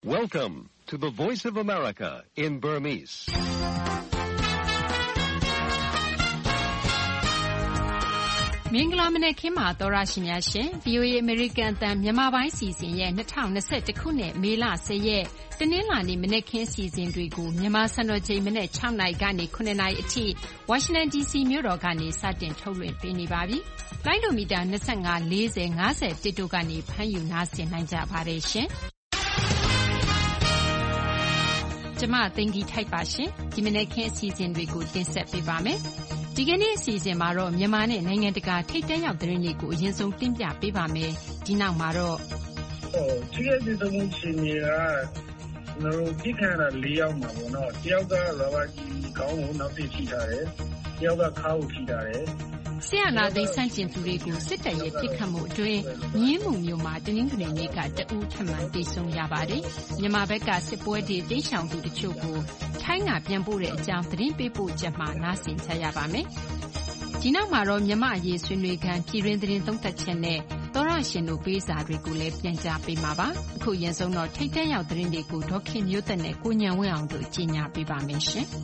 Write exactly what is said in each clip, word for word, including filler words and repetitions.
Welcome to the Voice of America in Burmese. ။မင်္ဂလာမနက်ခင်းပါသောရရှိများရှင်။ V O A American အသံမြန်မာပိုင်းစီစဉ်ရဲ့၂၀၂၁ခုနှစ်မေလ၁၀ရက်တနင်္လာနေ့မနက်ခင်းစီစဉ်တွေကိုမြန်မာစံတော်ချိန်မနက်၆နာရီကနေ၇နာရီအထိဝါရှင်တန် ဒီစီမြို့တော်ကနေစတင်ထုတ်လွှင့်ပေးနေပါပြီ။လိုင်းလိုမီတာ၂၅၊၄၀၊၅၁တို့ကနေဖမ်းယူနားဆင်နိုင်ကြပါတယ်ရှင်။ကျမသိင်္ဂီထိုက်ပါရှင်။ဒီမနက်ခင်းအစီအစဉ်တွေကိုတင်ဆက်ပေးပါမယ်။ဒီကနေ့အစီအစဉ်မှာတော့မြန်မာနဲ့နိုင်ငံတကာထိပ်တန်းရောက်သတင်းတွေကိုအရင်ဆုံးတင်ပြပေးပါမယ်။ဒီနောက်မှာတော့ထိခိုက်ဒေသမှုရှင်တွေကကျွန်တော်တို့ပြည်ခံတာ၄ယောက်မှာပေါ့နော်။တယောက်ကရာဘာကြီးခေါင်းကိုနောက်သိထိထားတယ်။တယောက်ကခါးကိုထိထားတယ်။ဆရာနာသိန်းစန့်ကျင်သူတွေကိုစစ်တပ်ရဲ့ပြစ်ခတ်မှုအတွင်းမြင်းမှုမျိုးမှာတင်းငွေနေ့ကတအူးထမှန်တိတ်ဆုံးရပါတယ်။မြန်မာဘက်ကစစ်ပွဲတွေတိတ်ဆောင်သူတချို့ကိုထိုင်းကပြန်ပို့တဲ့အကြောင်းသတင်းပေးပို့ချက်မှာနားဆင်ကြရပါမယ်။ဒီနောက်မှာတော့မြန်မာအရေးဆွေးနွေးခန်းပြည်တွင်းသတင်းသုံးသပ်ချက်နဲ့သောရရှင်တို့ပေးစာတွေကိုလည်းပြန်ကြားပေးမှာပါ။အခုရင်ဆုံးတော့ထိတ်တန့်ရောက်သတင်းတွေကိုဒေါခင်မျိုးသက်နဲ့ကိုညံဝင်းအောင်တို့ကြီးညာပေးပါမယ်ရှင်။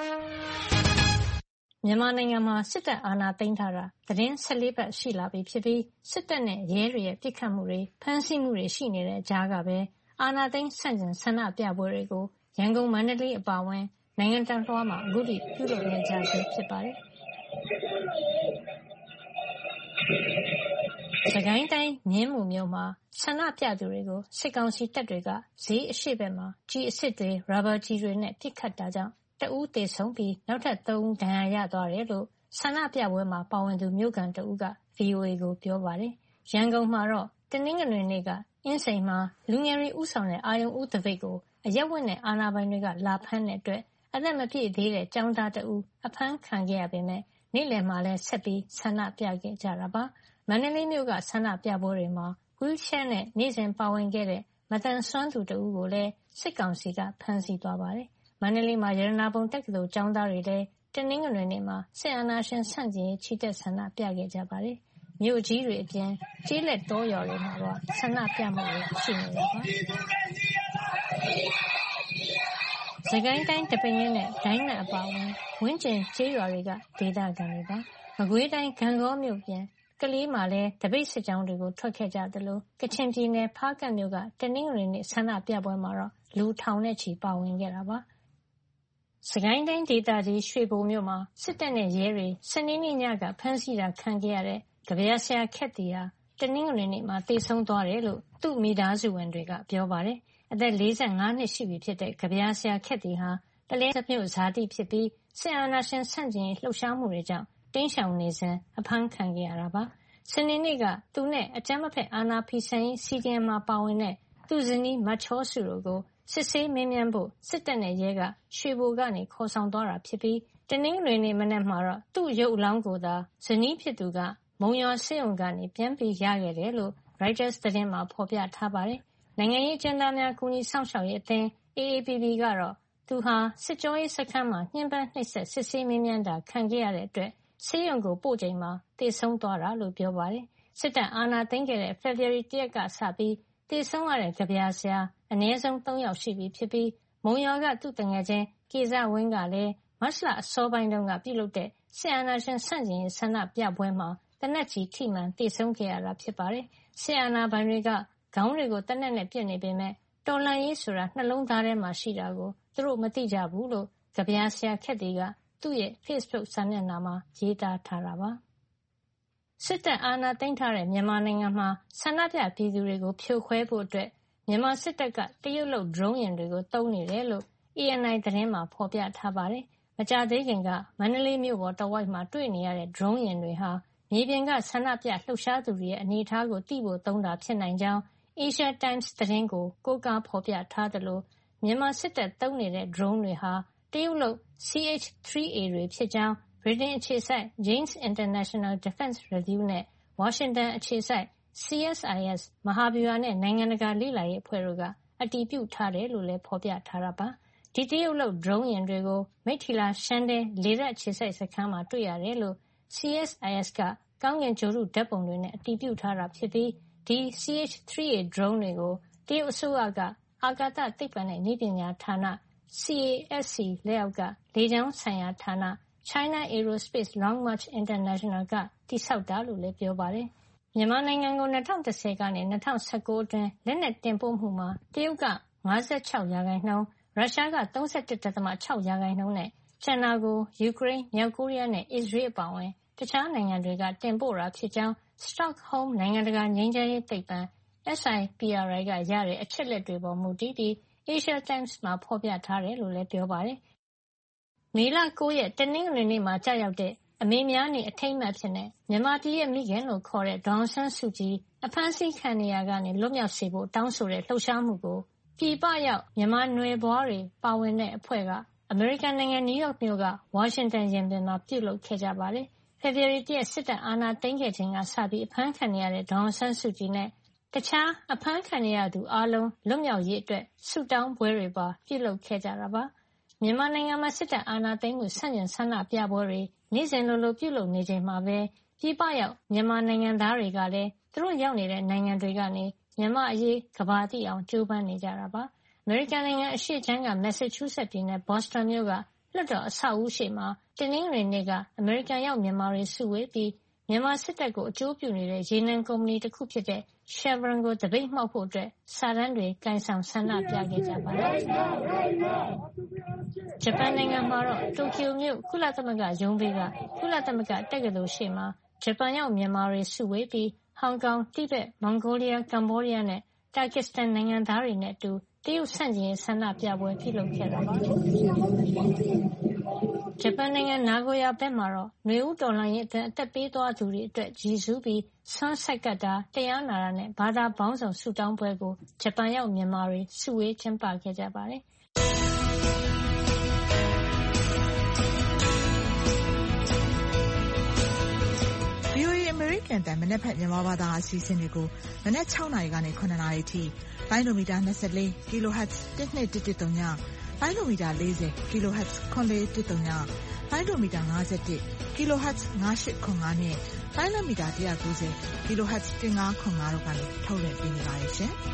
မြန်မာနိုင်ငံမှာစစ်တပ်အာဏာသိမ်းထားတာသတင်း၁၄ပတ်ရှိလာပြီဖြစ်ပြီးစစ်တပ်နဲ့ရဲတွေရဲ့ပြစ်ခတ်မှုတွေဖမ်းဆီးမှုတွေရှိနေတဲ့ကြားကပဲအာဏာသိမ်းဆန့်ကျင်ဆန္ဒပြပွဲတွေကိုရန်ကုန်မန္တလေးအပါအဝင်နိုင်ငံတော်တော်မှာအခုထိပြုလုပ်နေကြဆဲဖြစ်ပါတယ်။စကိုင်းတိုင်းမြင်းမူမြို့မှာဆန္ဒပြသူတွေကိုစစ်ကောင်စီတပ်တွေကဈေးအရှိဘက်မှာကြီးအစ်စ်တွေရာဘာကြီးတွေနဲ့ပစ်ခတ်တာကြောင့်တဦးသေဆုံးပြီးနောက်ထပ်သုံးဦးဒဏ်ရာရသွားတယ်လို့ဆန္ဒပြပွဲမှာပါဝင်သူမြို့ခံတဦးက V O A ကိုပြောပါတယ်။ရန်ကုန်မှာတော့တနင်္ဂနွေနေ့ကအင်းစိန်မှာလူငယ်တွေဦးဆောင်တဲ့အာရုံဦးသပိတ်ကိုအရပ်ဝတ်နဲ့အာဏာပိုင်တွေကလာဖမ်းတဲ့အတွက်အသက်မပြည့်သေးတဲ့ကျောင်းသားတဦးအဖမ်းခံခဲ့ရပေမဲ့နေ့လယ်မှာလည်းဆက်ပြီးဆန္ဒပြခဲ့ကြတာပါ။မန္တလေးမြို့ကဆန္ဒပြပွဲတွေမှာဝီလ်ချဲနဲ့နေ့စဉ်ပါဝင်ခဲ့တဲ့မသန်စွမ်းသူတဦးကိုလည်းစစ်ကောင်စီကဖမ်းဆီးသွားပါတယ်။မန္တလေးမှာရတနာပုံတက္ကသိုလ်ကျောင်းသားတွေလည်းတနင်္ဂနွေနေ့မှာစစ်အာဏာရှင်ဆန့်ကျင်ရေးချီတက်ဆန္ဒပြခဲ့ကြပါတယ်။မြို့ကြီးတွေအပြင်ကျေးလက်တောရွာတွေမှာတော့ဆန္ဒပြမှုတွေရှိနေတာပါ။စကိုင်းတိုင်းတပင်းနဲ့ဒိုင်းနက်အပါအဝင်ဝင်းကျင်ကျေးရွာတွေကဒေသခံတွေပါ။မကွေးတိုင်းဂံကောမြို့ပြင်ကလေးမှာလည်းတပိတ်စစ်ကြောင်းတွေကိုထွက်ခဲ့ကြသလိုကချင်ပြည်နယ်ဖားကန့်မြို့ကတနင်္ဂနွေနေ့ဆန္ဒပြပွဲမှာတော့လူထောင်နဲ့ချီပါဝင်ခဲ့တာပါ။စကိုင်းတိုင်းဒေသကြီးရွှေဘိုမြို့မှာစစ်တပ်နဲ့ရဲတွေစနေနေ့ညကဖမ်းဆီးတာခံခဲ့ရတဲ့ကဗျာဆရာခက်တီဟာတနင်္ဂနွေနေ့မှာသေဆုံးသွားတယ်လို့သူ့မိသားစုဝင်တွေကပြောပါတယ်။အသက်၄၅နှစ်ရှိပြီဖြစ်တဲ့ကဗျာဆရာခက်တီဟာတလဲမြို့ဇာတိဖြစ်ပြီးစစ်အာဏာရှင်ဆန့်ကျင်ရေးလှုပ်ရှားမှုတွေကြောင့်တင်းရှောင်နေစဉ်အဖမ်းခံခဲ့ရတာပါ။စနေနေ့ကသူနဲ့အကြမ်းမဖက်အာဏာဖီဆန်ရေး စီဒီအမ် မှာပါဝင်တဲ့သူ့ဇနီးမချောစုတို့ကိုစစ်ဆေးမေးမြန်းဖို့စစ်တပ်နဲ့ရဲကရွှေဘိုကနေခေါ်ဆောင်သွားတာဖြစ်ပြီးတနင်္ဂနွေနေ့မနက်မှာတော့သူ့ရုပ်အလောင်းကိုသာဇနီးဖြစ်သူကမုံရွာဆေးရုံကနေပြန်ပြီးရခဲ့တယ်လို့ ရိုက်တာသတင်းမှာဖော်ပြထားပါတယ်။နိုင်ငံရေးကျဉ်းသားများကူညီစောင့်ရှောက်ရေးအသင်း A A P P ကတော့သူဟာစစ်ကြောရေးစခန်းမှာညှဉ်းပန်းနှိပ်စက်စစ်ဆေးမေးမြန်းတာခံခဲ့ရတဲ့အတွက်ဆေးရုံကိုပို့ချိန်မှာသေဆုံးသွားတာလို့ပြောပါတယ်။စစ်တပ်အာဏာသိမ်းခဲ့တဲ့ဖေဖေါ်ဝါရီလတရက်ကစပြီးသေဆုံးရတဲ့ကဗျာဆရာအနည်းဆုံးသုံးယောက်ရှိပြီဖြစ်ပြီးမုံရွာကသူ့တငယ်ချင်းကေဇဝင်းကလည်းမတ်လအစောပိုင်းတုန်းကပြုလုပ်တဲ့စစ်အာဏာရှင်ဆန့်ကျင်ရေးဆန္ဒပြပွဲမှာသေနတ်ကြီးထိမှန်သေဆုံးခဲ့ရတာဖြစ်ပါတယ်။စစ်အာဏာပိုင်တွေကခေါင်းတွေကိုသေနတ်နဲ့ပစ်နေပေမဲ့တော်လှန်ရေးဆိုတာနှလုံးသားထဲမှာရှိတာကိုသူတို့မသိကြဘူးလို့ကဗျာဆရာခက်တီကသူ့ရဲ့ Facebook စာမျက်နှာမှာရေးသားထားတာပါ။စစ်တပ်အာဏာသိမ်းထားတဲ့မြန်မာနိုင်ငံမှာဆန္ဒပြပြည်သူတွေကိုဖြိုခွဲဖို့အတွက်မြန်မာစစ်တပ်ကတရုတ်လုပ်ဒရုန်းယာဉ်တွေကိုသုံးနေတယ်လို့ A N I သတင်းမှာဖော်ပြထားပါတယ်။မကြာသေးခင်ကမန္တလေးမြို့ပေါ်တဝိုက်မှာတွေ့နေရတဲ့ဒရုန်းယာဉ်တွေဟာမြေပြင်ကဆန္ဒပြလှုပ်ရှားသူတွေရဲ့အနေအထားကိုသိဖို့သုံးတာဖြစ်နိုင်ကြောင်း Asia Times သတင်းကိုကိုးကားဖော်ပြထားသလိုမြန်မာစစ်တပ်သုံးနေတဲ့ဒရုန်းတွေဟာတရုတ်လုပ် C H three A တွေဖြစ်ကြောင်းဗြိတိန်အခြေစိုက် Janes International Defense Review နဲ့ဝါရှင်တန်အခြေစိုက် C S I S မဟာဗျူဟာနဲ့နိုင်ငံတကာလေ့လာရေးအဖွဲ့တို့ကအတည်ပြုထားတယ်လို့လည်းဖော်ပြထားတာပါ။ဒီတရုတ်လုပ်ဒရုန်းယာဉ်တွေကိုမိထ္ထီလာရှမ်းတဲလေတပ်အခြေစိုက်စခန်းမှာတွေ့ရတယ်လို့ C S I S ကကောင်းကင်ဂြိုဟ်တုဓာတ်ပုံတွေနဲ့အတည်ပြုထားတာဖြစ်ပြီးဒီ C H three A ဒရုန်းတွေကိုတရုတ်အစိုးရကအာကာသသိပ္ပံနဲ့နည်းပညာဌာန C A S C လက်အောက်ကလေကြောင်းဆိုင်ရာဌာန China Aerospace Long March International ကတည်ဆောက်တာလို့လည်းပြောပါတယ်။မြန်မာနိုင်ငံကို၂၀၁၀ကနေ၂၀၁၉အတွင်းလက်နက်တင်ပို့မှုမှာတရုတ်က၅၆ရာခိုင်နှုန်းရုရှားက၃၁.၆ရာခိုင်နှုန်းနဲ့ကျန်တာကိုယူကရိန်း၊မြောက်ကိုရီးယားနဲ့အစ္စရေးအပါအဝင်တခြားနိုင်ငံတွေကတင်ပို့တာဖြစ်ကြောင်း Stockholm နိုင်ငံတကာငြိမ်းချမ်းရေးသိပ္ပံ S I P R I ကရတဲ့အချက်လက်တွေပေါ်မူတည်ပြီး Asia Times မှာဖော်ပြထားတယ်လို့လည်းပြောပါတယ်။မေလ၉ရက်တနင်္ဂနွေနေ့မှာကျရောက်တဲ့အမေများနေ့အထိမ်းအမှတ်အဖြစ်မြန်မာပြည်ရဲ့မိခင်လို့ခေါ်တဲ့ဒေါ်အောင်ဆန်းစုကြည်အဖမ်းဆီးခံနေရာကနေလွတ်မြောက်စေဖို့တောင်းဆိုတဲ့လှုပ်ရှားမှုကိုပြည်ပရောက်မြန်မာနွယ်ဖွားတွေပါဝင်တဲ့အဖွဲ့ကအမေရိကန်နိုင်ငံနယူးယောက်မြို့ကဝါရှင်တန်ရင်ပြင်မှာပြုလုပ်ခဲ့ကြပါတယ်။ဖေဖေါ်ဝါရီလစစ်တပ်အာဏာသိမ်းခဲ့ချိန်ကစပြီးအဖမ်းခံနေရတဲ့ဒေါ်အောင်ဆန်းစုကြည်နဲ့တခြားအဖမ်းခံနေရသူအားလုံးလွတ်မြောက်ရေးအတွက်ဆုတောင်းပွဲတွေပါပြုလုပ်ခဲ့ကြတာပါ။မြန်မာနိုင်ငံမှာစစ်တပ်အာဏာသိမ်းမှုဆန့်ကျင်ဆန္ဒပြပွဲတွေနေ့စဉ်လိုလိုပြုလုပ်နေချိန်မှာပဲပြည်ပရောက်မြန်မာနိုင်ငံသားတွေကလည်းသူတို့ရောက်နေတဲ့နိုင်ငံတွေကနေမြန်မာအရေးကမ္ဘာသိအောင်ကြိုးပမ်းနေကြတာပါ။အမေရိကန်နိုင်ငံအရှေ့ခြမ်းကမက်ဆာချူးဆက်ပြည်နယ်ဘော့စတွန်မြို့ကလွှတ်တော်အဆောက်အဦရှေ့မှာတနင်္ဂနွေနေ့ကအမေရိကန်ရောက်မြန်မာတွေစုဝေးပြီးမြန်မာစစ်တပ်ကိုအကျိုးပြုနေတဲ့ရေနံကုမ္ပဏီတစ်ခုဖြစ်တဲ့ Chevron ကိုတပိတ်မှောက်ဖို့အတွက်စာတမ်းတွေကိုင်ဆောင်ဆန္ဒပြခဲ့ကြပါတယ်။ဂျပန်နိုင်ငံမှာတော့တိုကျိုမြို့ကုလသမဂ္ဂရုံးဘေးကကုလသမဂ္ဂတက္ကသိုလ်ရှေ့မှာဂျပန်ရောက်မြန်မာတွေစုဝေးပြီးဟောင်ကောင်၊တိဘက်၊မွန်ဂိုလီးယား၊ကမ္ဘောဒီးယားနဲ့တာကစ္စတန်နိုင်ငံသားတွေနဲ့အတူတရုတ်ဆန့်ကျင်ရေးဆန္ဒပြပွဲပြုလုပ်ခဲ့တာပါ။ဂျပန်နိုင်ငံနာဂိုယာဘက်မှာတော့နွေဦးတော်လှန်ရေးအတွင်းအသက်ပေးသွားသူတွေအတွက်ရည်စူးပြီးဆွမ်းဆက်ကပ်တာ၊တရားနာတာနဲ့ဘာသာပေါင်းစုံဆုတောင်းပွဲကိုဂျပန်ရောက်မြန်မာတွေစုဝေးကျင်းပခဲ့ကြပါတယ်။ V O A အမေရိကန်အသံမနက်ဖြန်မြန်မာဘာသာအစီအစဉ်တွေကိုမနက်၆နာရီကနေ၇နာရီအထိလိုင်းဒိုမီတာ၂၄ kHz ၁၂၁၁၃ညလိုင်းဒိုမီတာ၄၀ kHz ၇၄၁၃ညလိုင်းဒိုမီတာ၅၁ kHz ၅၈၇၅နဲ့လိုင်းဒိုမီတာ၁၉၀ kHz ၁၅၇၅တို့ကနေထုတ်လွှင့်ပေးနေပါတယ်ရှင်။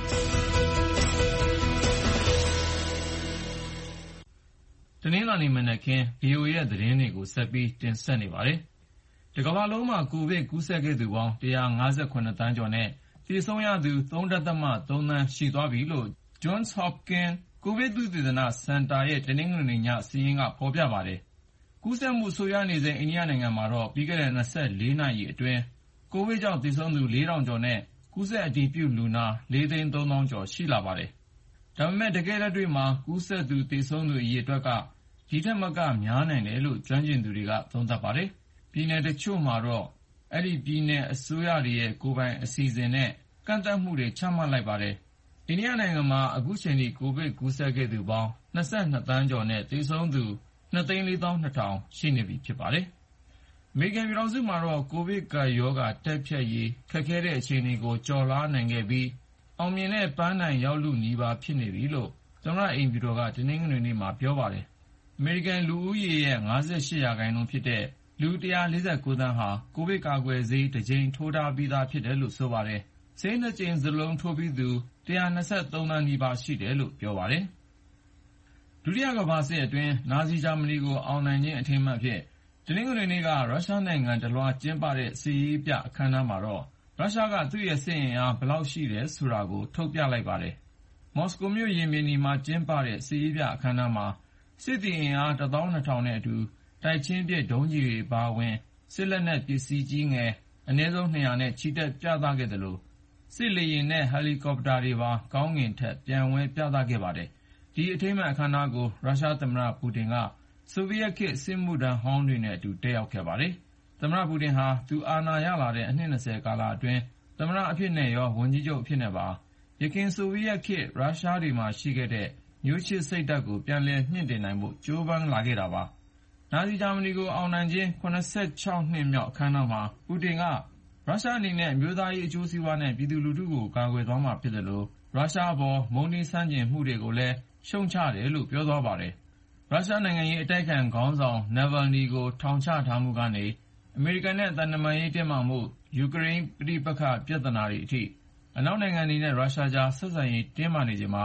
တနင်္လာနေ့မနက်ခင်း V O A ရဲ့သတင်းတွေကိုဆက်ပြီးတင်ဆက်နေပါတယ်။တကမ္ဘာလုံးမှာကိုဗစ်ကူးစက်ခဲ့သူပေါင်း၁၅၇သန်းကျော်နဲ့သေဆုံးရသူ ၃.၃ သန်းရှိသွားပြီလို့ Johns Hopkins ကိုဗစ်သုတေသနစင်တာရဲ့တနင်္ဂနွေနေ့ညစာရင်းကဖော်ပြပါတယ်။ကူးစက်မှုဆိုးရွားနေစဉ်အိန္ဒိယနိုင်ငံမှာတော့ပြီးခဲ့တဲ့၂၄နာရီအတွင်းကိုဗစ်ကြောင့်သေဆုံးသူ၄ထောင်ကျော်နဲ့ကူးစက်အတည်ပြုလူနာ၄သိန်း၃သောင်းကျော်ရှိလာပါတယ်။ဒါပေမဲ့တကယ်လက်တွေ့မှာကူးစက်သူသေဆုံးသူအရေအတွက်ကဒီထက်မကများနိုင်တယ်လို့ကျွမ်းကျင်သူတွေကသုံးသပ်ပါတယ်။ပြည်နယ်တချို့မှာတော့အဲ့ဒီပြည်နယ်အစိုးရတွေရဲ့ကိုယ်ပိုင်အစီအစဉ်နဲ့ကန့်သတ်မှုတွေချမှတ်လိုက်ပါတယ်။အိန္ဒိယနိုင်ငံမှာအခုချိန်ထိကိုဗစ်ကူးစက်ခဲ့သူပေါင်း၂၂သန်းကျော်နဲ့သေဆုံးသူ၂သိန်း၄သောင်း၂ထောင်ရှိနေပြီဖြစ်ပါတယ်။အမေရိကန်ပြည်ထောင်စုမှာတော့ကိုဗစ်ကပ်ရောဂါတိုက်ဖျက်ရေးခက်ခဲတဲ့အခြေအနေကိုကျော်လွှားနိုင်ခဲ့ပြီးအောင်မြင်တဲ့ပန်းတိုင်ရောက်လုနီးပါးဖြစ်နေပြီလို့သမ္မတအိမ်ဖြူတော်ကတနင်္ဂနွေနေ့မှာပြောပါတယ်။အမေရိကန်လူဦးရေရဲ့၅၈ရာခိုင်နှုန်းဖြစ်တဲ့လူ၁၄၉သန်းဟာကိုဗစ်ကာကွယ်ဆေးတစ်ကြိမ်ထိုးထားပြီးသားဖြစ်တယ်လို့ဆိုပါတယ်။ဆေးနှစ်ကြိမ်စလုံးထိုးပြီးသူ၁၂၃သန်းနီးပါးရှိတယ်လို့ပြောပါတယ်။ဒုတိယကမ္ဘာစစ်အတွင်းနာဇီဂျာမနီကိုအောင်နိုင်ခြင်းအထိမ်းအမှတ်အဖြစ်တနင်္ဂနွေနေ့ကရုရှားနိုင်ငံတလွှားကျင်းပတဲ့စစ်ရေးပြအခမ်းအနားမှာတော့ရုရှားကသူ့ရဲ့စစ်အင်အားဘယ်လောက်ရှိတယ်ဆိုတာကိုထုတ်ပြလိုက်ပါတယ်။မော်စကိုမြို့ရင်ပြင်မှာကျင်းပတဲ့စစ်ရေးပြအခမ်းအနားမှာစစ်သည်အင်အား၁သောင်း၂ထောင်နဲ့အတူတိုက်ချင်းပစ်ဒုံးကျည်တွေပါဝင်စစ်လက်နက်ပစ္စည်းကြီးငယ်အနည်းဆုံး၂၀၀နဲ့ချီတက်ပြသခဲ့သလိုစစ်လေယာဉ်နဲ့ဟယ်လီကော်ပတာတွေပါကောင်းကင်ထက်ပျံဝဲပြသခဲ့ပါတယ်။ဒီအထိမ်းအမှတ်အခမ်းအနားကိုရုရှားသမ္မတပူတင်ကဆိုဗီယက်ခေတ်စစ်မှုထမ်းဟောင်းတွေနဲ့အတူတက်ရောက်ခဲ့ပါတယ်။သမ္မတပူတင်ဟာသူအာဏာရလာတဲ့အနှစ်၂၀ကာလအတွင်းသမ္မတအဖြစ်နဲ့ရောဝန်ကြီးချုပ်အဖြစ်နဲ့ပါယခင်ဆိုဗီယက်ခေတ်ရုရှားတွေမှာရှိခဲ့တဲ့မျိုးချစ်စိတ်ဓာတ်ကိုပြန်လည်မြှင့်တင်နိုင်ဖို့ကြိုးပမ်းလာခဲ့တာပါ။နာဇီဂျာမနီကိုအောင်နိုင်ခြင်း၇၆နှစ်မြောက်အခမ်းအနားမှာပူတင်ကရုရှားအနေနဲ့အမျိုးသားရေးအကျိုးစီးပွားနဲ့ပြည်သူလူထုကိုကာကွယ်သွားမှာဖြစ်တယ်လို့ရုရှားအပေါ်မုန်းတီးဆန့်ကျင်မှုတွေကိုလည်းရှုံချတယ်လို့ပြောသွားပါတယ်။ရုရှားနိုင်ငံရေးအတိုက်အခံခေါင်းဆောင်နာဗယ်နီကိုထောင်ချထားမှုကနေအမေရိကန်နဲ့သံတမန်ရေးတင်းမာမှုယူကရိန်းပဋိပက္ခပြဿနာတွေအထိအနောက်နိုင်ငံတွေနဲ့ရုရှားကြားဆက်ဆံရေးတင်းမာနေချိန်မှာတ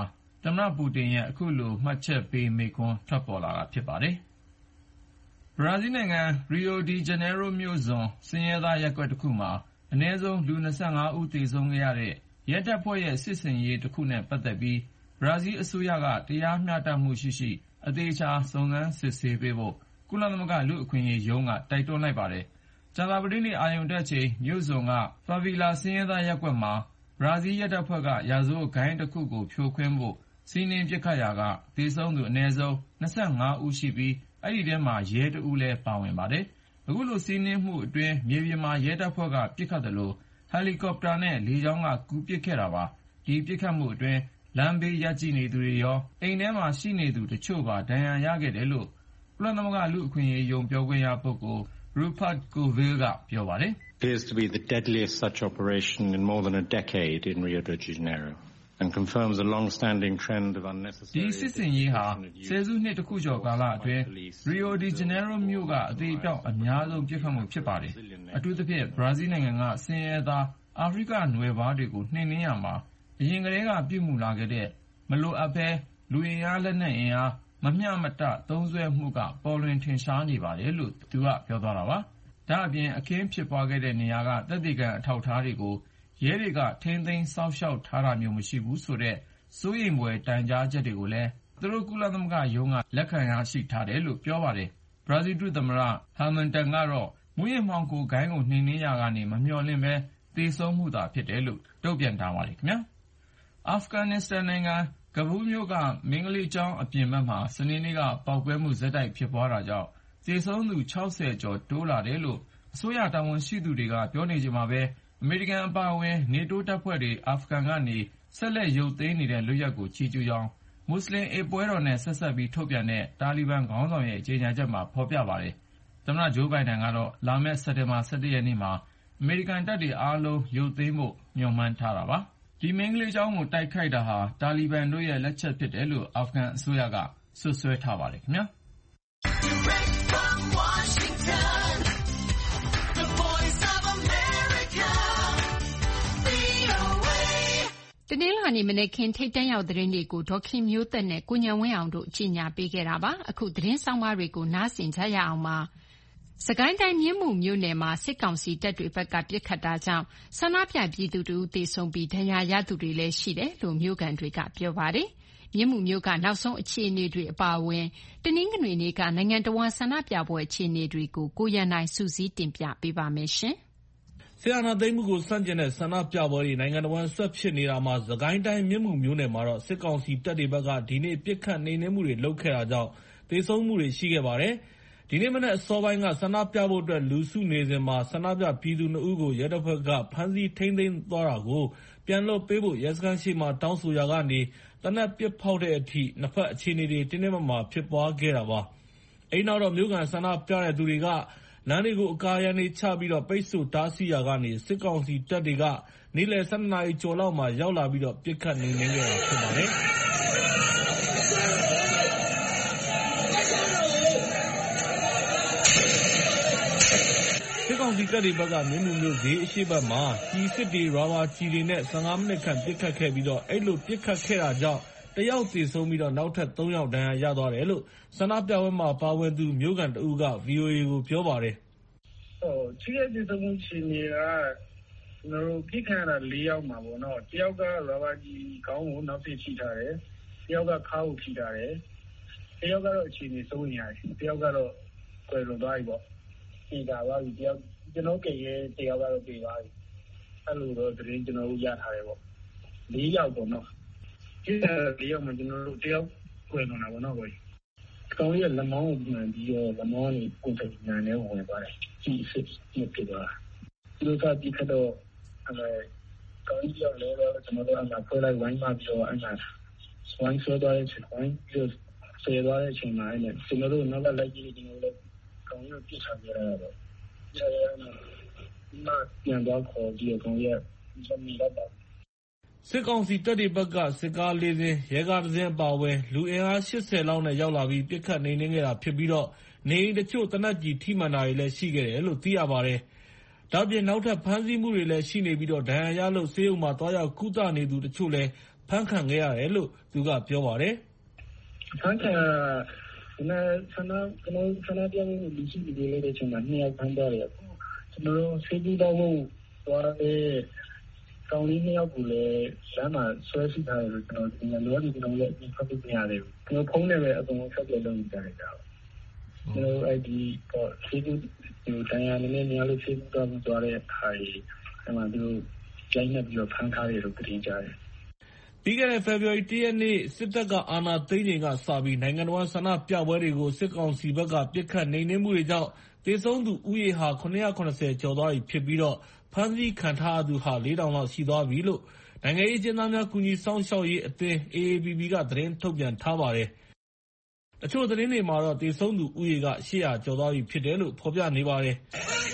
သမ္မတပူတင်ရဲ့အခုလိုမှတ်ချက်ပေးမိန့်ခွန်းထွက်ပေါ်လာတာဖြစ်ပါတယ်။ ဘရာဇီးနိုင်ငံ ရီယိုဒီဂျနေရိုမြို့စွန်ဆင်းရဲသားရပ်ကွက်တစ်ခုမှာအနည်းဆုံးလူ၂၅ဦးသေဆုံးခဲ့ရတဲ့ရဲတပ်ဖွဲ့ရဲ့စစ်ဆင်ရေးတစ်ခုနဲ့ပတ်သက်ပြီးဘရာဇီးအစိုးရကတရားမျှတမှုရှိရှိအသေအချာစုံစမ်းစစ်ဆေးပေးဖို့ကုလသမဂ္ဂလူ့အခွင့်အရေးရုံးကတိုက်တွန်းလိုက်ပါတယ်။ကြာသပတေးနေ့အာရုံတက်ချိန်မြို့စွန်ကဖာဗီလာဆင်းရဲသားရပ်ကွက်မှာဘရာဇီးရဲတပ်ဖွဲ့ကရာဇဝတ်ဂိုဏ်းတစ်ခုကိုဖြိုခွင်းဖို့စီးနင်းပစ်ခတ်ရာကသေဆုံးသူအနည်းဆုံး၂၅ဦးရှိပြီးအဲဒီထဲမှာရဲတဦးလည်းပါဝင်ပါတယ်။အခုလိုစီးနင်းမှုအတွင်းမြေပြင်မှာရဲတပ်ဖွဲ့ကပစ်ခတ်သလိုဟယ်လီကော်ပတာနဲ့လေကြောင်းကကူပစ်ခဲ့တာပါ။ဒီပစ်ခတ်မှုအတွင်းလမ်းဘေးရပ်ကြည့်နေသူတွေရောအိမ်ထဲမှာရှိနေသူတချို့ပါဒဏ်ရာရခဲ့တယ်လို့ကုလသမဂ္ဂလူ့အခွင့်အရေးရုံးပြောခွင့်ရပုဂ္ဂိုလ် Rupert Colville ကပြောပါတယ်။ appears to be the deadliest such operation in more than a decade in Rio de Janeiro and confirms a long-standing trend of unnecessary ဒီစစ်စင်ရေးဟာဆယ်စုနှစ်တခုကျော်ကာလအတွင်း Rio de Janeiro မြို့ကအသေးအပြောင်အများဆုံးပြစ်ခတ်မှုဖြစ်ပါတယ်။အထူးသဖြင့်ဘရာဇီးနိုင်ငံကဆင်းရဲသားအာဖရိကနွယ်ဘာတွေကိုနှိမ်နင်းရမှာအရင်ကတည်းကပြုမှုလာခဲ့တဲ့မလိုအပ်ဘဲလူအင်အားလက်နက်အင်အားမမျှမတသုံးစွဲမှုကပေါ်လွင်ထင်ရှားနေပါတယ်လို့သူကပြောသွားတာပါ။ဒါ့အပြင်အခင်းဖြစ်ပွားခဲ့တဲ့နေရာကသက်သေခံအထောက်အထားတွေကိုရဲတွေကထိန်းသိမ်းစောင့်ရှောက်ထားတာမျိုးမရှိဘူးဆိုတဲ့စိုးရိမ်ဖွယ်တိုင်ကြားချက်တွေကိုလည်းသူတို့ကုလသမဂ္ဂရုံးကလက်ခံရရှိထားတယ်လို့ပြောပါတယ်။ဘရာဇီးဒုသမ္မတဟာမန်တန်ကတော့မူးယစ်မှောင်ခိုဂိုဏ်းကိုနှိမ်နင်းရာကနေမမျှော်လင့်ပဲသေဆုံးမှုသာဖြစ်တယ်လို့တုံ့ပြန်ထားပါတယ်ခင်ဗျာ။အာဖဂန်နစ္စတန်နိုင်ငံကဘူးမြို့ကမင်္ဂလိကျောင်းအပြင်ဘက်မှာစနေနေ့ကပေါက်ကွဲမှုဆက်တိုက်ဖြစ်ပွားတာကြောင့်သေဆုံးသူ၆၀ကျော်တိုးလာတယ်လို့အစိုးရတာဝန်ရှိသူတွေကပြောနေကြမှာပဲအမေရိကန်အပါအဝင်နေတိုးတပ်ဖွဲ့တွေအာဖဂန်ကနေဆက်လက်ရုပ်သိမ်းနေတဲ့လုပ်ရပ်ကိုချီးကျူးကြောင်းမွတ်စလင်အေပွဲတော်နဲ့ဆက်ဆက်ပြီးထုတ်ပြန်တဲ့တာလီဘန်ခေါင်းဆောင်ရဲ့ကြေညာချက်မှာဖော်ပြပါတယ်။သမ္မတဂျိုးဘိုင်ဒန်ကတော့လာမယ့်စက်တင်ဘာ၁၁ရက်နေ့မှာအမေရိကန်တပ်တွေအားလုံးရုပ်သိမ်းဖို့ညွှန်မှန်းထားတာပါ။ဒီမင်္ဂလိကျောင်းကိုတိုက်ခိုက်တာဟာတာလီဘန်တို့ရဲ့လက်ချက်ဖြစ်တယ်လို့အာဖဂန်အစိုးရကစွပ်စွဲထားပါတယ်ခင်ဗျာ။တနင်္လာနေ့မနက်ခင်းထိပ်တန်းရောက်သတင်းတွေကိုဒေါ်ခင်မျိုးသက်နဲ့ကိုဉာဏ်ဝင်းအောင်တို့ကြီးညာပေးခဲ့တာပါ။အခုသတင်းဆောင်မတွေကိုနားဆင်ကြရအောင်ပါ။စကိုင်းတိုင်းမြင်းမူမြို့နယ်မှာစစ်ကောင်စီတပ်တွေဘက်ကပစ်ခတ်တာကြောင့်ဆန္ဒပြပြည်သူတို့သေဆုံးပြီးဒဏ်ရာရသူတွေလည်းရှိတယ်လို့မြို့ကန်တွေကပြောပါတယ်။မြင်းမူမြို့ကနောက်ဆုံးအခြေအနေတွေအပါအဝင်တနင်္ဂနွေနေ့ကနိုင်ငံတော်ဝန်ဆန္ဒပြပွဲအခြေအနေတွေကိုကိုရန်နိုင်စုစည်းတင်ပြပေးပါမယ်ရှင်။ဆရာနာသိမ်းမှုကိုစန့်ကျင်တဲ့ဆန္ဒပြပွဲတွေနိုင်ငံတော်ဝန်ဆက်ဖြစ်နေတာမှာစကိုင်းတိုင်းမြင်းမူမြို့နယ်မှာတော့စစ်ကောင်စီတပ်တွေဘက်ကဒီနေ့ပြစ်ခတ်နှိမ်နင်းမှုတွေလုပ်ခဲ့တာကြောင့်သေဆုံးမှုတွေရှိခဲ့ပါတယ်။ဒီနေ့မနက်အစောပိုင်းကဆန္ဒပြဖို့အတွက်လူစုနေစဉ်မှာဆန္ဒပြပြည်သူနှစ်ဦးကိုရဲတပ်ဖွဲ့ကဖမ်းဆီးထိန်းသိမ်းသွားတာကိုပြန်လွှတ်ပေးဖို့ရဲစခန်းရှိမှတောင်းဆိုရာကနေတနက်ပစ်ဖောက်တဲ့အထိနှစ်ဖက်အခြေအနေတွေတင်းတင်းမာမာဖြစ်ပွားခဲ့တာပါ။အဲဒီနောက်တော့မြို့ကန်ဆန္ဒပြတဲ့သူတွေကလမ်းတွေကိုအကာအရံတွေချပြီးတော့ပိတ်ဆို့တားဆီးရာကနေစစ်ကောင်စီတပ်တွေကနေ့လယ်၁၂နာရီကျော်လောက်မှာရောက်လာပြီးတော့ပစ်ခတ်နှိမ်နင်းခဲ့တာဖြစ်ပါတယ်။စစ်ကောင်စီတပ်တွေဘက်ကမြင်းမူမြို့ဈေးအရှိတ်ဘက်မှာကြီးစစ်တွေရာဘာကြီးတွေနဲ့၁၅မိနစ်ခန့်ပစ်ခတ်ခဲ့ပြီးတော့အဲ့လိုပစ်ခတ်ခဲ့တာကြောင့်တယောက်သေဆုံးပြီးတော့နောက်ထပ်၃ယောက်ဒဏ်ရာရသွားတယ်လို့ဆန္ဒပြပွဲမှာပါဝင်သူမျိုးကန်တဦးက ဗီအိုအေ ကိုပြောပါတယ်။ဟိုချိရတဲ့သုံးချင်းတွေကကျွန်တော်တို့ပြစ်ခတ်တာ၄ယောက်မှာပေါ့နော်။တယောက်ကရာဘာကြီးခေါင်းကိုနောက်ဆက်ထိထားတယ်။တယောက်ကခါးကိုထိထားတယ်။တယောက်ကတော့အခြေအနေစိုးရိမ်ရတယ်။တယောက်ကတော့ကွယ်လွန်သွားပြီပေါ့။ဒီတာပါပြီတယောက်ကျွန်တော်ကရဲ့တယောက်ကတော့ပြေးသွားပြီ။အဲ့လိုတော့သတင်းကျွန်တော်တို့ရထားတယ်ပေါ့။၄ယောက်ပေါ့နော်။ဒီလေးယောက်မှကျွန်တော်တို့တယောက်ကွယ်လွန်တာပေါ့နော်ကို။ကောင်းရဲ့လက်မောင်းကိုပြန်ပြီးတော့လက်မောင်းကိုကိုယ်တိုင်ညာနေဝင်သွားတယ်။ဒီစစ်မြစ်ပြသွား။ဒီလိုကဒီကတော့အဲကောင်းကြီးရောက်လဲတော့ကျွန်တော်တို့အမှဖွဲ့လိုက်ဝိုင်းမှပြီးတော့အမှဝိုင်းဆွဲသွားတဲ့ချိန်ဝိုင်းပြီးတော့ဆွဲသွားတဲ့ချိန်မှာအဲ့ကျွန်တော်တို့နောက်ကလိုက်ကြည့်နေကျွန်တော်တို့ကောင်းကြီးပြစ်ချခဲ့ရတော့ကျရရမှာပြန်တော့ခေါ်ပြီးတော့ကောင်းရဲ့ဇမီတော့စစ်ကောင်စီတပ်တွေဘက်ကစစ်ကားလေးစင်းရဲကားတစ်စင်းအပါအဝင်လူအင်အား၈၀လောက်နဲ့ရောက်လာပြီးပစ်ခတ်နှိမ်နင်းခဲ့တာဖြစ်ပြီးတော့နေအိမ်တချို့တနက်ကြီးထိမှန်တာတွေလည်းရှိခဲ့တယ်လို့သိရပါတယ်။။ဒါ့အပြင်နောက်ထပ်ဖမ်းဆီးမှုတွေလည်းရှိနေပြီးဒဏ်ရာရလို့ဆေးရုံမှာသွားရောက်ကုသနေသူတချို့လည်းဖမ်းခံခဲ့ရတယ်လို့သူကပြောပါတယ်။“ဖမ်းခံကဆန္ဒပြမှုလူစုလူဝေးလုပ်တဲ့အချိန်မှာနှစ်ယောက်ဖမ်းသွားတယ်။အခုကျနော်တို့ဆေးကုသဖို့သွားတဲ့ကောင်လေးနှစ်ယောက်ကိုလည်းလမ်းမှာဆွဲစိထားတယ်လို့ကျနော်သိတယ်။လောလောဆယ်ကျနော်တို့လည်းအပြင်ထွက်လို့မရသေးဘူး။ကျနော်ဖုန်းနဲ့ပဲအကုန်လုံးအဆက်အသွယ်လုပ်နေကြတယ်။ကျနော်တို့အဲဒီဆေးကုဒဏ်ရာနည်းနည်းများလို့ဆေးကုသဖို့သွားတဲ့အခါအဲဒီမှာသူတို့ရိုက်နှက်ပြီးတော့ဖမ်းထားတယ်လို့သတင်းကြားတယ်။ ”ပြီးခဲ့တဲ့ဖေဖော်ဝါရီလ ၁ ရက်နေ့စစ်တပ်ကအာဏာသိမ်းချိန်ကစပြီးနိုင်ငံတဝန်းဆန္ဒပြပွဲတွေကိုစစ်ကောင်စီဘက်ကပစ်ခတ်နှိမ်နင်းမှုတွေကြောင့်သေဆုံးသူဦးရေဟာ ၇၇၀ ကျော်သွားပြီဖြစ်ပြီးဖမ်းဆီးခံထားရသူဟာ လေးထောင်လောက်ရှိသွားပြီလို့နိုင်ငံရေးအကျဉ်းသားများကူညီစောင့်ရှောက်ရေးအသင်း အေအေပီပီ ကသတင်းထုတ်ပြန်ထားပါတယ်။တချို့သတင်းတွေမှာတော့သေဆုံးသူဦးရေက ၈၀၀ ကျော်သွားပြီဖြစ်တယ်လို့ဖော်ပြနေပါတယ်။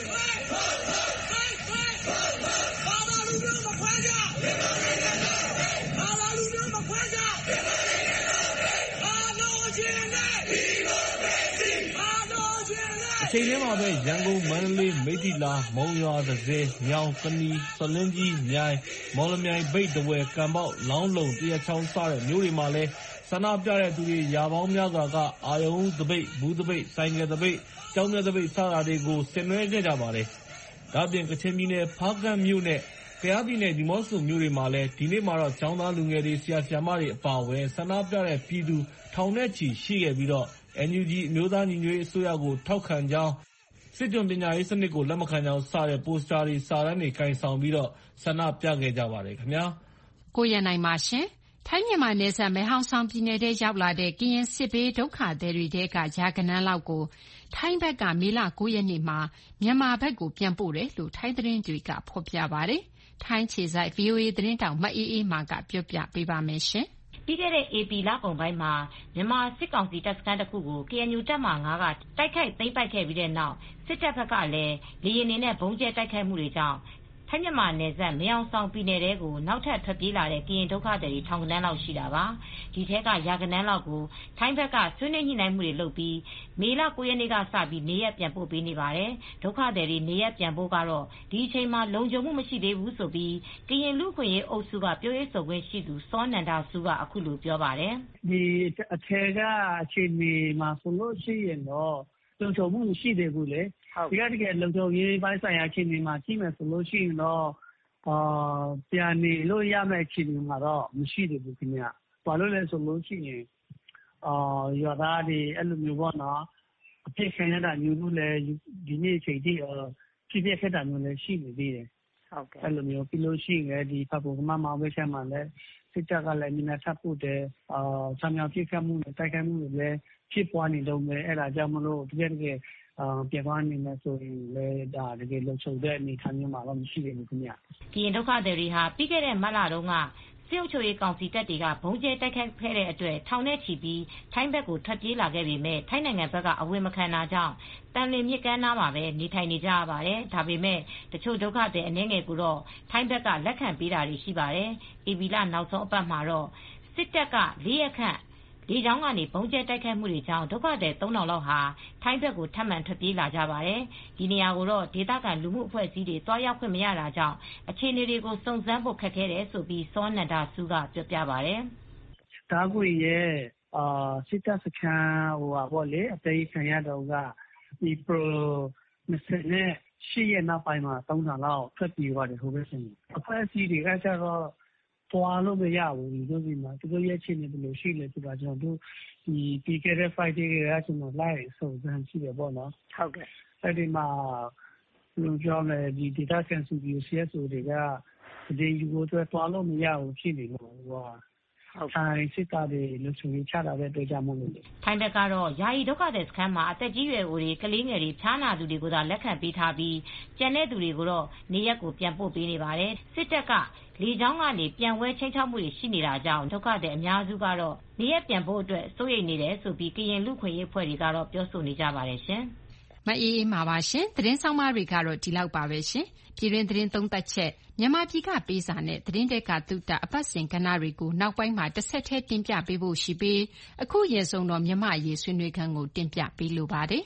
တချိန်တည်းမှာပဲရန်ကုန်၊မန္တလေး၊မိတ္ထီလာ၊မုံရွာ၊တန့်ဆည်၊မြောင်၊ကနီ၊ဆားလင်းကြီး၊မြိုင်၊မော်လမြိုင်၊မြိတ်၊ထားဝယ်၊ကံပေါက်၊လောင်းလုံ၊သရက်ချောင်းစတဲ့မြို့တွေမှာလည်းဆန္ဒပြတဲ့သူတွေရာပေါင်းများစွာကအာရုဏ်ဦးသပိတ်၊ဘူးသပိတ်၊ဆိုင်ကယ်သပိတ်၊ကျောက်မျက်သပိတ်စတာတွေကိုဆင်နွှဲခဲ့ကြပါတယ်။ဒါ့အပြင်ကချင်ပြည်နယ်ဖားကန့်မြို့နဲ့ကယားပြည်နယ်ဒီးမော့ဆိုမြို့တွေမှာလည်းဒီနေ့မှာကျောင်းသားလူငယ်တွေ၊ဆရာ၊ဆရာမတွေအပါအဝင်ဆန္ဒပြတဲ့ပြည်သူထောင်နဲ့ချီရှိခဲ့ပြီးအန်ယူဂျီအမျိုးသားညီညွတ်ရေးအစိုးရကိုထောက်ခံကြောင်း၊စစ်ကျွန်ပညာရေးစနစ်ကိုလက်မခံကြောင်းစတဲ့ပိုစတာတွေစာတမ်းတွေကိုင်ဆောင်ပြီးဆန္ဒပြခဲ့ကြပါတယ်ခင်ဗျာ။ကိုရန်နိုင်ပါရှင်။ထိုင်းမြန်မာနယ်စပ်မယ်ဟောင်ဆောင်ပြည်နယ်ထဲရောက်လာတဲ့ကရင်စစ်ဘေးဒုက္ခသည်တွေထဲကရာဂဏန်းလောက်ကိုထိုင်းဘက်ကမေလ ၉ ရက်နေ့မှာမြန်မာဘက်ကိုပြန်ပို့တယ်လို့ထိုင်းသတင်းတွေကဖော်ပြပါတယ်။ထိုင်းအခြေစိုက် ဗွီအိုအေသတင်းထောက်မအေးအေးမာကပြောပြပေးပါမယ်ရှင်။ပြီးခဲ့တဲ့ဧပြီလကုန်ပိုင်းမှာမြန်မာစစ်ကောင်စီတပ်စခန်းတစ်ခုကို ကေအန်ယူ တပ်မဟာ ၅ ကတိုက်ခိုက်သိမ်းပိုက်ခဲ့ပြီးတဲ့နောက်စစ်တပ်ဘက်ကလည်းလေယာဉ်တွေနဲ့ဗုံးကျဲတိုက်ခိုက်မှုတွေကြောင့်ထိုင်းမြန်မာနယ်စပ်မယ်ဟောင်ဆောင်ပြည်နယ်ထဲကိုနောက်ထပ်ထွက်ပြေးလာတဲ့ကရင်ဒုက္ခသည်တွေထောင်ဂဏန်းလောက်ရှိတာပါ။ဒီထဲကရာဂဏန်းလောက်ကိုထိုင်းဘက်ကဆွေးနွေးညှိနှိုင်းမှုတွေလုပ်ပြီးမေလ ၉ ရက်နေ့ကစပြီးနေရပ်ပြန်ပို့ပေးနေပါတယ်။ဒုက္ခသည်တွေနေရပ်ပြန်ဖို့ကတော့ဒီအချိန်မှာလုံခြုံမှုမရှိသေးဘူးဆိုပြီးကရင်လူ့အခွင့်အရေးအုပ်စုကပြောရေးဆိုခွင့်ရှိသူစောနန္ဒဆူးကအခုလိုပြောပါတယ်။ဒီအထက်ကအခြေအနေမှာဆိုလို့ရှိရင်တော့လုံခြုံမှုမရှိသေးဘူးလေ။ဒီကတကယ်လုံခြုံရေးပိုင်းဆိုင်ရာအခြေအနေမှာကြည့်မယ်ဆိုလို့ရှိရင်တော့အာပြန်နေလို့ရမယ့်အခြေအနေမှာတော့မရှိသေးဘူးခင်ဗျ။ဘာလို့လဲဆိုလို့ရှိရင်အာရွာသားတွေအဲ့လိုမျိုးပေါ့နော်အဖြစ်ခံရတာမျိုးလို့လည်းဒီနေ့ချိန်ထိဖြစ်ဖြစ်ခဲ့တာမျိုးလည်းရှိနေသေးတယ်။ဟုတ်ကဲ့အဲ့လိုမျိုးပြီးလို့ရှိရင်ဒီဖာပုံကမမောင်ဝဲချက်မှာလည်းစစ်တပ်ကလည်းminaထပ်ပို့တယ်အာဆံမြောင်ပြစ်ခတ်မှုနဲ့တိုက်ခိုက်မှုတွေလည်းဖြစ်ပွားနေတော့မယ်အဲ့ဒါကြောင့်မလို့တကယ်တကယ်အာပြန်သွားနေမယ်ဆိုရင်လည်းဒါတကယ်လုံခြုံတဲ့အနေအထားမျိုးမှာတော့မရှိသေးဘူးခင်ဗျ။ကရင်ဒုက္ခသည်တွေဟာပြီးခဲ့တဲ့မတ်လတုန်းကစစ်အုပ်ချုပ်ရေးကောင်စီတပ်တွေကဘုံကျဲတိုက်ခိုက်ခဲ့တဲ့အတွက်ထောင်နဲ့ချီပြီးထိုင်းဘက်ကိုထွက်ပြေးလာခဲ့ပေမဲ့ထိုင်းနိုင်ငံဘက်ကအဝေမခံတာကြောင့်တန်လင်းမြစ်ကမ်းနားမှာပဲနေထိုင်နေကြရပါတယ်။ဒါပေမဲ့တချို့ဒုက္ခသည်အနည်းငယ်ကိုတော့ထိုင်းဘက်ကလက်ခံပေးတာတွေရှိပါတယ်။ဧပြီလနောက်ဆုံးအပတ်မှာတော့စစ်တပ်ကလေးရက်ခန့်လေကြောင်းကနေဘုံကျဲတိုက်ခိုက်မှုတွေကြောင့်ဒုက္ခသည်သုံးထောင်လောက်ဟာထိုင်းဘက်ကိုထပ်မံထွက်ပြေးလာကြပါတယ်။ဒီနေရာကိုတော့ဒေသခံလူမှုအဖွဲ့အစည်းတွေတွားရောက်ခွင့်မရတာကြောင့်အခြေအနေတွေကိုစုံစမ်းဖို့ခက်ခဲတယ်ဆိုပြီးစောနန္ဒဆူးကပြောပြပါတယ်။ဒါကွေရဲ့အာစစ်တပ်စခန်းဟိုပါပေါ့လေအသေးခံရတော့ကဒီပရို၂၈ရက်နောက်ပိုင်းမှာသုံးထောင်လောက်ထွက်ပြေးသွားတယ်ဟိုဘက်ဆိုရင်အဖွဲ့အစည်းတွေကကျတော့ပွာလို့မရဘူးဒီလိုဒီမှာသူတို့ရဲ့ချင်းနေဘယ်လိုရှိလဲဆိုတာကျွန်တော်တို့ဒီပြီးခဲ့တဲ့ Friday ကကျွန်တော်လိုက်စုံစမ်းရှိတယ်ပေါ့နော်ဟုတ်ကဲ့အဲ့ဒီမှာလူကြောင်းလည်းဒီ data cancel ပြီး စီ အက်စ် အို တွေကဒီယူကိုတော့ပွာလို့မရဘူးဖြစ်နေလို့ဟိုထိုင်းစစ်သားတွေလူစုရေးချတာတဲ့အတွက်ကြောင့်မို့လို့ထိုင်းဘက်ကတော့ယာယီဒုက္ခသည်စခန်းမှာအသက်ကြီးရွယ်အိုတွေကလေးငယ်တွေဖျားနာသူတွေကိုသာလက်ခံပေးထားပြီးကျန်တဲ့သူတွေကိုတော့နေရပ်ကိုပြန်ပို့ပေးနေပါတယ်စစ်တပ်ကလေကြောင်းကနေပြန်ဝဲချင်းချောက်မှုတွေရှိနေတာကြောင့်ဒုက္ခသည်အများစုကတော့နေရပ်ပြန်ဖို့အတွက်စိုးရိမ်နေတယ်ဆိုပြီးကရင်လူခွင့်ရေးအဖွဲ့တွေကတော့ပြောဆိုနေကြပါတယ်ရှင်မအေးအေးမှာပါရှင်သတင်းဆောင်မတွေကတော့ဒီလောက်ပါပဲရှင်ပြည်တွင်းသတင်းသုံးသပ်ချက်မြန်မာပြည်ကပေးစာနဲ့သတင်းတဲကသုတအပတ်စဉ်ကဏ္ဍတွေကိုနောက်ပိုင်းမှာတစ်ဆက်တည်းတင်ပြပေးဖို့ရှိပြီးအခုရေဆုံးတော့မြမအရေးဆွေးနွေးခန်းကိုတင်ပြပေးလိုပါတယ်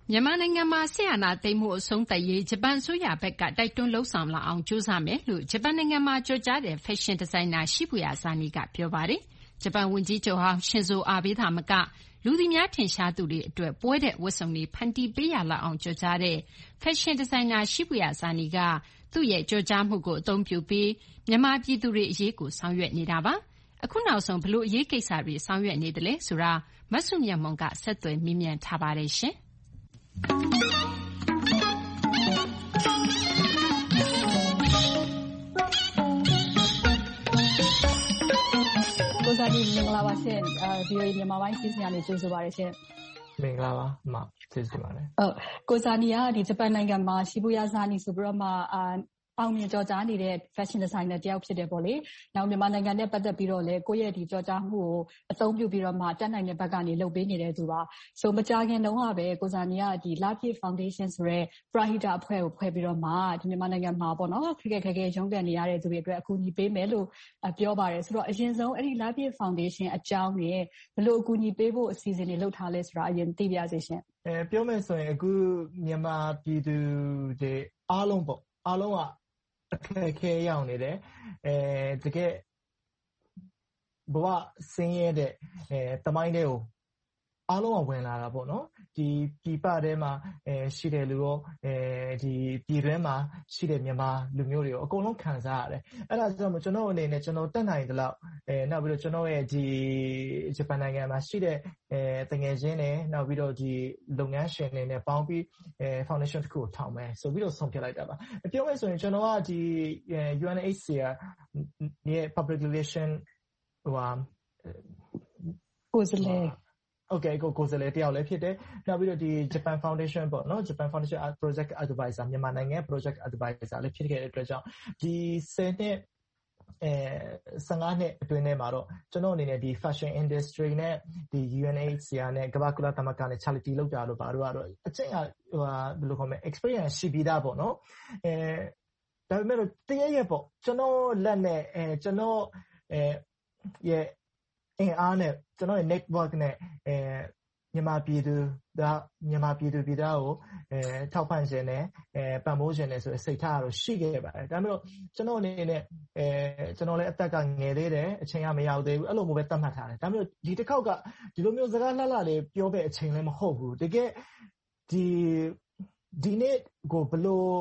မြန်မာနိုင်ငံမှာစစ်အာဏာသိမ်းမှုအဆုံးသတ်ရေးဂျပန်အစိုးရဘက်ကတိုက်တွန်းလှုံ့ဆော်လာအောင်ကြိုးစားမယ်လို့ဂျပန်နိုင်ငံမှာကြော်ကြားတဲ့ဖက်ရှင်ဒီဇိုင်နာရှိဘူယာဇာနီကပြောပါတယ်။ဂျပန်ဝန်ကြီးချုပ်ဟောင်းရှင်ဇိုအာဘေးသာမကလူသိများထင်ရှားသူတွေအတွက်ပွဲတဲ့ဝတ်စုံတွေဖန်တီးပေးရလောက်အောင်ကြော်ကြားတဲ့ဖက်ရှင်ဒီဇိုင်နာရှိဘူယာဇာနီကသူ့ရဲ့ကြော်ကြားမှုကိုအသုံးပြုပြီးမြန်မာပြည်သူတွေအရေးကိုဆောင်ရွက်နေတာပါ။အခုနောက်ဆုံးဘလို့အရေးကိစ္စတွေဆောင်ရွက်နေတယ်လဲဆိုတာမဆုမြတ်မွန်ကဆက်သွယ်မေးမြန်းထားပါတယ်ရှင်။ကိုဇာနီမင်္ဂလာပါရှင်။ VOA မြန်မာပိုင်းစီစဉ်ရနေကြိုဆိုပါရရှင်။မင်္ဂလာပါအမကျေးဇူးပါတယ်။ဟုတ်ကိုဇာနီကဒီဂျပန်နိုင်ငံမှာရှိဘူယာဇာနီဆိုပြီးတော့မှအာအောင်မြင်ကြော်ကြားနေတဲ့ fashion designer တယောက်ဖြစ်တယ်ပေါ့လေ။နောက်မြန်မာနိုင်ငံနဲ့ပတ်သက်ပြီးတော့လေကိုယ့်ရဲ့ဒီကြော်ကြားမှုကိုအသုံးပြုပြီးတော့မှတက်နိုင်တဲ့ဘက်ကနေလုပ်ပေးနေတဲ့သူပါ။ဆိုမကြခင်တုန်းကပဲကိုဇာနီကဒီ Lafayette Foundation ဆိုတဲ့ Prahita အဖွဲ့ကိုဖွဲ့ပြီးတော့မှဒီမြန်မာနိုင်ငံမှာပေါ့နော်ခက်ခဲခက်ခဲရုန်းကန်နေရတဲ့သူတွေအတွက်အကူအညီပေးမယ်လို့ပြောပါတယ်။ဆိုတော့အရင်ဆုံးအဲ့ဒီ Lafayette Foundation အကြောင်းနဲ့ဘယ်လိုအကူအညီပေးဖို့အစီအစဉ်တွေလုပ်ထားလဲဆိုတာအရင်သိပြရစေရှင်။အဲပြောမယ်ဆိုရင်အခုမြန်မာပြည်သူတွေအားလုံးပေါ့အားလုံးကအခက်အခဲရောက်နေတယ်အဲတကယ်ဘဝဆင်းရဲတဲ့အဲတမိုင်းတွေကိုအားလုံးကဝင်လာတာပေါ့နော်ဒီပြည်ပထဲမှာအဲရှိတဲ့လူရောအဲဒီပြည်တွင်းမှာရှိတဲ့မြန်မာလူမျိုးတွေရောအကုန်လုံးခံစားရတယ်အဲ့ဒါကြောင့်ကျွန်တော်အနေနဲ့ကျွန်တော်တက်နိုင်သလောက်အဲနောက်ပြီးတော့ကျွန်တော်ရဲ့ဒီဂျပန်နိုင်ငံမှာရှိတဲ့အဲတငယ်ချင်းတွေနောက်ပြီးတော့ဒီလုပ်ငန်းရှင်တွေနဲ့ပေါင်းပြီးအဲ foundation တစ်ခုကိုထောင်မယ်ဆိုပြီးတော့ဆုံးဖြတ်လိုက်တာပါပြောမယ်ဆိုရင်ကျွန်တော်ကဒီ U N H C R ရဲ့ public relation ဟိုဟာကိုယ်စားလှယ် Okay ကိုကိုယ်စားလှယ်တယောက်လည်းဖြစ်တယ်နောက်ပြီးတော့ဒီ Japan Foundation ပေါ့နော် Japan Foundation Project Advisor မြန်မာနိုင်ငံ Project Advisor လည်းဖြစ်ခဲ့တဲ့အတွက်ကြောင့်ဒီဆယ်နှစ်အဲဆယ်ငါးနှစ်အတွင်းထဲမှာတော့ကျွန်တော်အနေနဲ့ဒီ fashion industry နဲ့ဒီ U N H C R နဲ့ကမ္ဘာကုလသမဂ္ဂနဲ့ charity လုပ်တာလို့ပါတော့ကတော့အကျင့်ကဟိုဟာဘယ်လိုခေါ်မလဲ experience ရှိပြီးသားပေါ့နော်အဲဒါပေမဲ့တရရဲ့ပေါ့ကျွန်တော်လက်နဲ့အဲကျွန်တော်အဲရဲ့အင်အားနဲ့ကျွန်တော်ရဲ့ network နဲ့အဲမြန်မာပြည်သူဒါမြန်မာပြည်သူပြည်သားကိုအဲထောက်ပံ့ခြင်းနဲ့အဲပံ့ပိုးခြင်းနဲ့ဆိုစိတ်ထားရတော့ရှိခဲ့ပါတယ်ဒါပေမဲ့ကျွန်တော်အနေနဲ့အဲကျွန်တော်လည်းအသက်ကငယ်သေးတယ်အချိန်ကမရောက်သေးဘူးအဲ့လိုမျိုးပဲသတ်မှတ်ထားတယ်ဒါပေမဲ့ဒီတစ်ခေါက်ကဒီလိုမျိုးစကားလှလှလေးပြောပဲအချိန်လည်းမဟုတ်ဘူးတကယ်ဒီဒီနေ့ကိုဘလို့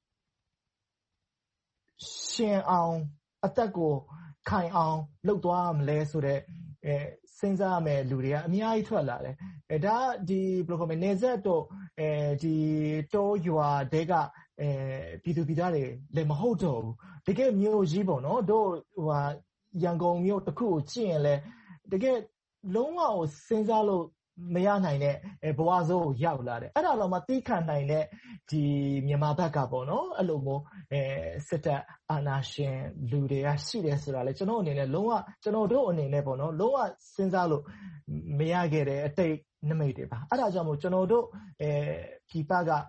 ရှင်အောင်အသက်ကိုခိုင်အောင်လုပ်သွားမလဲဆိုတဲ့အဲစဉ်းစားရမယ်လူတွေကအများကြီးထွက်လာတယ်အဲဒါဒီဘယ်လိုခေါ်မလဲနေဆက်တော့အဲဒီတောရွာတဲကအဲပြည်သူပြည်သားတွေလည်းမဟုတ်တော့ဘူးတကယ်မျိုးကြီးပေါ့နော်တို့ဟိုဟာရန်ကုန်မြို့တစ်ခုကိုကြည့်ရင်လည်းတကယ်လုံးဝကိုစဉ်းစားလို့မရနိုင်တဲ့ဘဝစိုးကိုရောက်လာတယ်အဲ့ဒါတော့မှသိခံနိုင်တဲ့ဒီမြန်မာဘက်ကပေါ့နော်အဲ့လိုမျိုးအဲစစ်တပ်အာဏာရှင်လူတွေကရှိတယ်ဆိုတာလေကျွန်တော်အနေနဲ့လုံးဝကျွန်တော်တို့အနေနဲ့ပေါ့နော်လုံးဝစဉ်းစားလို့မရခဲ့တဲ့အတိတ်နမိတ်တွေပါအဲ့ဒါကြောင့်မို့ကျွန်တော်တို့အဲပြည်ပက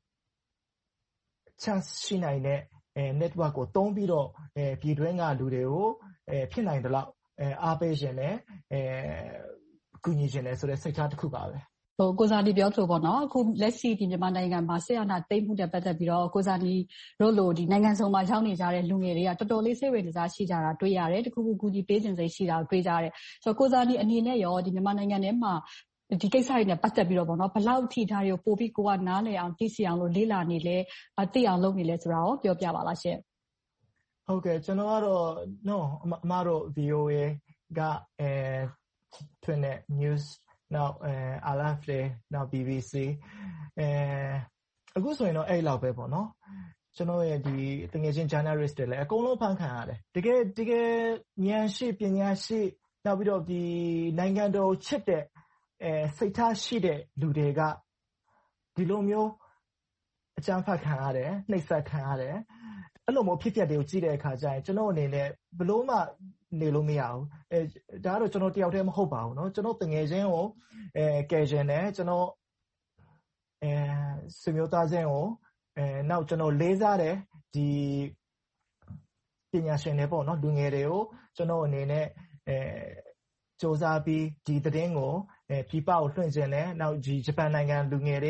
chance ရှိနိုင်တဲ့အဲ network ကိုတုံးပြီးတော့အဲပြည်တွင်းကလူတွေကိုအဲဖြစ်နိုင်တယ်လို့အဲအားပေးခြင်းနဲ့အဲကူညီခြင်းနဲ့ဆိုတဲ့စိတ်ထားတစ်ခုပါပဲဟိုကိုဇာနီပြောဆိုပေါ့နော်အခုလက်ရှိဒီမြန်မာနိုင်ငံမှာဆရာနာတိတ်မှုတဲ့ပတ်သက်ပြီးတော့ကိုဇာနီတို့လိုဒီနိုင်ငံစုံမှာရောက်နေကြတဲ့လူငယ်တွေကတော်တော်လေးစိတ်ဝင်စားရှိကြတာတွေ့ရတယ်တခုခုကူညီပေးခြင်းစိတ်ရှိတာတွေ့ကြရတယ်ဆိုတော့ကိုဇာနီအနေနဲ့ရောဒီမြန်မာနိုင်ငံထဲမှာဒီကိစ္စတွေနဲ့ပတ်သက်ပြီးတော့ပေါ့နော်ဘလောက်ထိထားတွေကိုပို့ပြီးကိုကနားလည်အောင်သိစီအောင်လို့လေ့လာနေလဲသိအောင်လုပ်နေလဲဆိုတာကိုပြောပြပါလားရှင်ဟုတ်ကဲ့ကျွန်တော်ကတော့ no အမတို့ V O A ကအဲထွန်းတဲ့ news နောက်အဲ R F A နောက် B B C အဲအခုဆိုရင်တော့အဲ့လောက်ပဲပေါ့နော်ကျွန်တော်ရဲ့ဒီတကယ်ချင်း journalist တွေလည်းအကုန်လုံးဖန်ခံရတယ်တကယ်တကယ်ဉာဏ်ရှိပညာရှိနောက်ပြီးတော့ဒီနိုင်ငံတော်ချစ်တဲ့အဲစိတ်ထားရှိတဲ့လူတွေကဒီလိုမျိုးအကြမ်းဖက်ခံရတယ်နှိပ်စက်ခံရတယ်အဲ့လိုမျိုးဖြစ်ပျက်တွေကိုကြည့်တဲ့အခါကျရင်ကျွန်တော်အနေနဲ့ဘလို့မှနေလို့မရဘူးအဲဒါကတော့ကျွန်တော်တယောက်တည်းမဟုတ်ပါဘူးเนาะကျွန်တော်တငယ်ချင်းကိုအဲကယ်ရှင်တယ်ကျွန်တော်အဲဆွေမျိုးသားချင်းကိုအဲနောက်ကျွန်တော်လေးစားတယ်ဒီပညာရှင်တွေပေါ့เนาะလူငယ်တွေကိုကျွန်တော်အနေနဲ့အဲစူးစမ်းပြီးဒီသတင်းကိုအဲပြပကိုလွှင့်ခြင်းနဲ့နောက်ဒီဂျပန်နိုင်ငံလူငယ်တွေ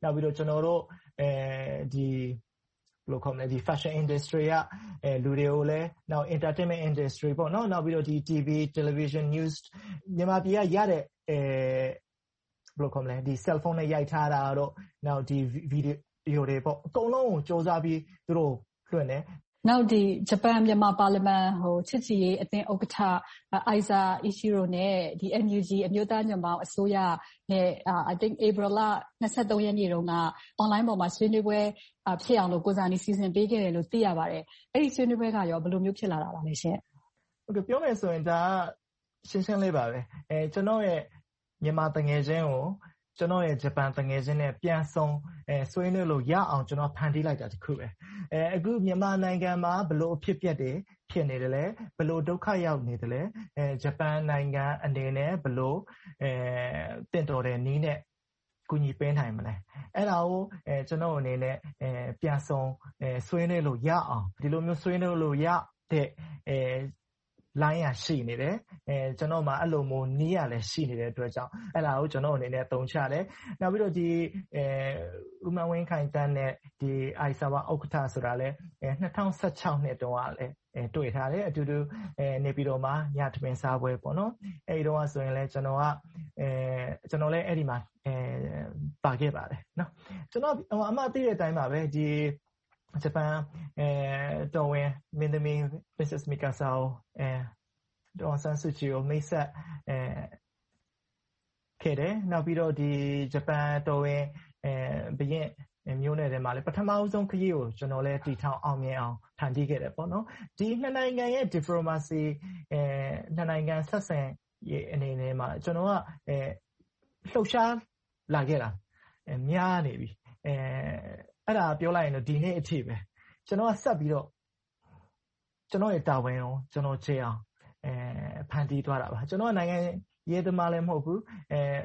နောက်ပြီးတော့ကျွန်တော်တို့အဲဒီဘယ်လိုခေါ်မလဲဒီ fashion industry ကအဲလူတွေကိုလည်းနောက် entertainment industry ပေါ့နော်နောက်ပြီးတော့ဒီ T V television news မြန်မာပြည်ကရတဲ့အဲဘယ်လိုခေါ်မလဲဒီ cell phone နဲ့ရိုက်ထားတာတော့နောက်ဒီ video တွေပေါ့အကုန်လုံးကိုစူးစမ်းပြီးသူတို့လွှင့်တယ်နောက်ဒီဂျပန်မြန်မာပါလီမန်ဟိုချစ်ချီရေးအသင်းဥက္ကဋ္ဌအိုင်ဇာအီရှီရိုနဲ့ဒီ N U G အမျိုးသားညွန့်ပေါင်းအစိုးရနဲ့ I think April လtwenty-thirdရက်နေ့တုန်းက online ပေါ်မှာဆွေးနွေးပွဲဖြစ်အောင်လို့ကိုဇာနီစီစဉ်ပေးခဲ့တယ်လို့သိရပါတယ်အဲ့ဒီဆွေးနွေးပွဲကရောဘယ်လိုမျိုးဖြစ်လာတာပါလဲရှင်ဟုတ်ကဲ့ပြောမယ်ဆိုရင်ဒါရှင်းရှင်းလေးပါပဲအဲကျွန်တော်ရဲ့မြန်မာတငယ်ချင်းကိုကျွန်တော်ရဲ့ဂျပန်တငယ်ချင်းနဲ့ပြန်ဆုံအဲဆွေးနွေးလို့ရအောင်ကျွန်တော်ဖန်တီးလိုက်တာတခုပဲအဲအခုမြန်မာနိုင်ငံမှာဘလို့အဖြစ်ပြက်တွေဖြစ်နေတယ်လဲဘလို့ဒုက္ခရောက်နေတယ်လဲအဲဂျပန်နိုင်ငံအနေနဲ့ဘလို့အဲတင့်တော်တဲ့နည်းနဲ့ကူညီပေးနိုင်မလဲအဲ့ဒါကိုအဲကျွန်တော်အနေနဲ့အဲပြန်ဆုံအဲဆွေးနွေးလို့ရအောင်ဒီလိုမျိုးဆွေးနွေးလို့ရတဲ့အဲလိုင်းရရှိနေတယ်အဲကျွန်တော်မှအဲ့လိုမျိုးနီးရလည်းရှိနေတဲ့အတွက်ကြောင့်အဲ့ဒါကိုကျွန်တော်အနေနဲ့သုံးချတယ်နောက်ပြီးတော့ဒီအဲဥမဝင်းခိုင်တန်းနဲ့ဒီအိုင်ဆာဝါဥက္ကဋ္ဌဆိုတာလည်းအဲtwenty sixteenနှစ်တုန်းကလည်းအဲတွေ့ထားတယ်အတူတူအဲနေပြည်တော်မှာညထမင်းစားပွဲပေါ့နော်အဲဒီတော့ဆိုရင်လည်းကျွန်တော်ကအဲကျွန်တော်လည်းအဲ့ဒီမှာအဲပါခဲ့ပါတယ်နော်ကျွန်တော်အမှသိတဲ့အတိုင်းပါပဲဒီဂျပန်အဲတော်ဝင်မင်းသမီး Princess Mikasa အဲဒေါ်ဆန်ဆူချီကိုမိတ်ဆက်အဲခဲ့တယ်နောက်ပြီးတော့ဒီဂျပန်တော်ဝင်အဲဘရင်မျိုးနယ်ထဲမှာလည်းပထမအဆုံးခရီးကိုကျွန်တော်လည်းတည်ထောင်အောင်မြင်အောင်ဖန်တီးခဲ့တယ်ပေါ့နော်ဒီနှစ်နိုင်ငံရဲ့ diplomacy အဲနှစ်နိုင်ငံဆက်ဆံရေးအနေနဲ့မှာကျွန်တော်ကအဲလှုပ်ရှားလာခဲ့တာအဲများနေပြီအဲအဲ့ဒါပြောလိုက်ရင်တော့ဒီနေ့အထိပဲကျွန်တော်ကဆက်ပြီးတော့ကျွန်တော်ရဲ့တာဝန်ကိုကျွန်တော်ချေအောင်အဲဖန်တီးသွားတာပါကျွန်တော်ကနိုင်ငံရေးသမားလည်းမဟုတ်ဘူးအဲဘယ်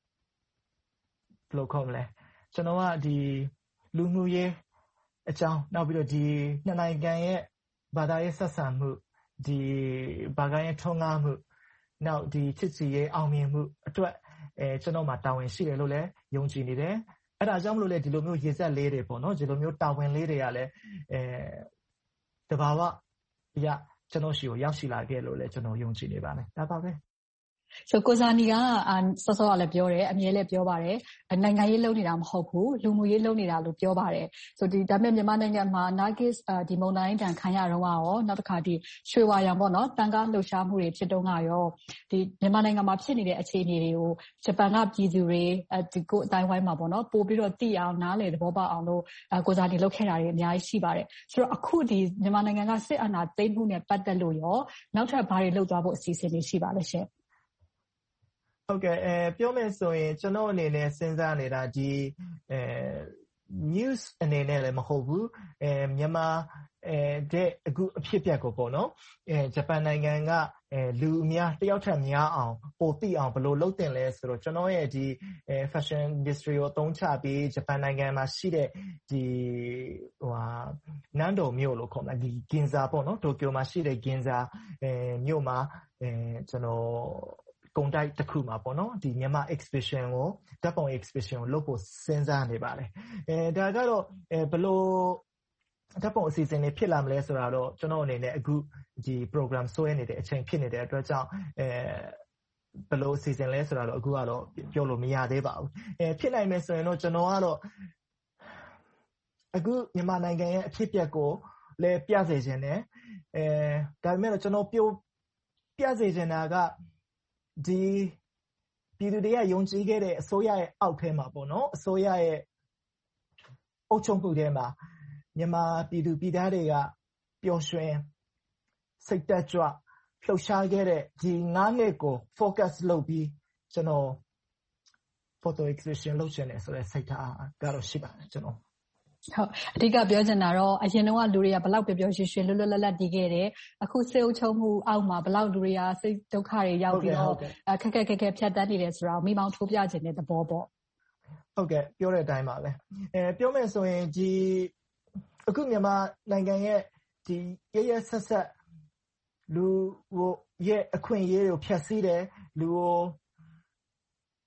လိုခေါ်မလဲကျွန်တော်ကဒီလူမှုရေးအကြောင်းနောက်ပြီးတော့ဒီနှစ်နိုင်ငံရဲ့ဘာသာရေးဆက်ဆံမှုဒီဘာသာရေးထုံးကားမှုနောက်ဒီချစ်စီရေးအောင်မြင်မှုအတွက်အဲကျွန်တော်မှာတာဝန်ရှိတယ်လို့လည်းယုံကြည်နေတယ်အဲ့ဒါကြောင့်မလို့လေဒီလိုမျိုးရေစက်လေးတွေပေါ့နော်ဒီလိုမျိုးတာဝန်လေးတွေကလည်းအဲတဘာဝရကျွန်တော်ရှိကိုရောက်ရှိလာခဲ့လို့လည်းကျွန်တော်ယုံကြည်နေပါတယ်ဒါပါပဲဆိုကိုဇာနီကစောစောကလည်းပြောတယ်အမြဲလည်းပြောပါတယ်နိုင်ငံရေးလုပ်နေတာမဟုတ်ဘူးလူမှုရေးလုပ်နေတာလို့ပြောပါတယ်ဆိုဒီဒါပေမဲ့မြန်မာနိုင်ငံမှာ Nagis ဒီမုန်တိုင်းတန်ခံရတော့ရောနောက်တစ်ခါဒီရွှေဝါရောင်ပေါ့နော်တန်ကားလှုပ်ရှားမှုတွေဖြစ်တော့ကရောဒီမြန်မာနိုင်ငံမှာဖြစ်နေတဲ့အခြေအနေတွေကိုဂျပန်ကပြည်သူတွေဒီကိုအတိုင်းဝိုင်းမှာပေါ့နော်ပို့ပြီးတော့သိအောင်နားလည်သဘောပေါက်အောင်လို့ကိုဇာနီလုပ်ခဲ့တာတွေအများကြီးရှိပါတယ်ဆိုတော့အခုဒီမြန်မာနိုင်ငံကစစ်အာဏာသိမ်းမှုနဲ့ပတ်သက်လို့ရောနောက်ထပ်ဘာတွေလုပ်သွားဖို့အစီအစဉ်တွေရှိပါလဲရှင်ဟုတ်ကဲ့အဲပြောမယ်ဆိုရင်ကျွန်တော်အနေနဲ့စဉ်းစားနေတာဒီအဲ news အနေနဲ့လည်းမဟုတ်ဘူးအဲမြန်မာအဲတဲ့အခုအဖြစ်အပျက်ကိုပေါ့နော်အဲဂျပန်နိုင်ငံကအဲလူအများတယောက်ထက်များအောင်ပိုသိအောင်ဘယ်လိုလုပ်တင်လဲဆိုတော့ကျွန်တော်ရဲ့ဒီအဲ fashion industry ကိုအသုံးချပြီးဂျပန်နိုင်ငံမှာရှိတဲ့ဒီဟိုဟာနန်ဒိုမြို့လို့ခေါ်မှာဒီဂင်ဇာပေါ့နော်တိုကျိုမှာရှိတဲ့ဂင်ဇာအဲမြို့မှာအဲကျွန်တော်ကုန်တိုက်တစ်ခုမှာပေါ့နော်ဒီမြန်မာ exhibition ကိုဓာတ်ပုံ exhibition ကိုလုပ်ဖို့စဉ်းစားနေပါတယ်အဲဒါကတော့အဲဘယ်လိုဓာတ်ပုံအစီအစဉ်တွေဖြစ်လာမလဲဆိုတာတော့ကျွန်တော်အနေနဲ့အခုဒီ program ဆွဲနေတဲ့အချိန်ဖြစ်နေတဲ့အတွက်ကြောင့်အဲဘယ်လိုအစီအစဉ်လဲဆိုတာတော့အခုကတော့ပြောလို့မရသေးပါဘူးအဲဖြစ်နိုင်မယ်ဆိုရင်တော့ကျွန်တော်ကတော့အခုမြန်မာနိုင်ငံရဲ့အဖြစ်အပျက်ကိုလည်းပြစေခြင်းနဲ့အဲဒါပေမဲ့တော့ကျွန်တော်ပြောပြစေခြင်းတာကဒီပြည်သူတွေကယုံကြည်ခဲ့တဲ့အစိုးရရဲ့အောက်ထဲမှာပေါ့နော်အစိုးရရဲ့အုပ်ချုပ်မှုထဲမှာမြန်မာပြည်သူပြည်သားတွေကပျော်ရွှင်စိတ်တက်ကြွလှုပ်ရှားခဲ့တဲ့ဒီnineနှစ်ကို focus လုပ်ပြီးကျွန်တော် photo exhibition လုပ်ချင်တယ်ဆိုတဲ့စိတ်ထားကတော့ရှိပါတယ်ကျွန်တော်ဟုတ်အဓိကပြောချင်တာတော့အရင်တော့လူတွေကဘလောက်ပျော်ပျော်ရွှင်ရွှင်လွတ်လွတ်လပ်လပ်တည်ခဲ့တယ်အခုစေအုပ်ချုပ်မှုအောက်မှာဘလောက်လူတွေကစိတ်ဒုက္ခတွေရောက်ပြီးတော့ခက်ခက်ခက်ခက်ဖြတ်တန်းနေတယ်ဆိုတော့မိမောင်းထိုးပြခြင်းတဲ့သဘောပေါ့ဟုတ်ကဲ့ပြောတဲ့အတိုင်းပါပဲအဲပြောမယ်ဆိုရင်ဒီအခုမြန်မာနိုင်ငံရဲ့ဒီရရဆက်ဆက်လူဟိုရဲ့အခွင့်အရေးကိုဖျက်ဆီးတယ်လူကို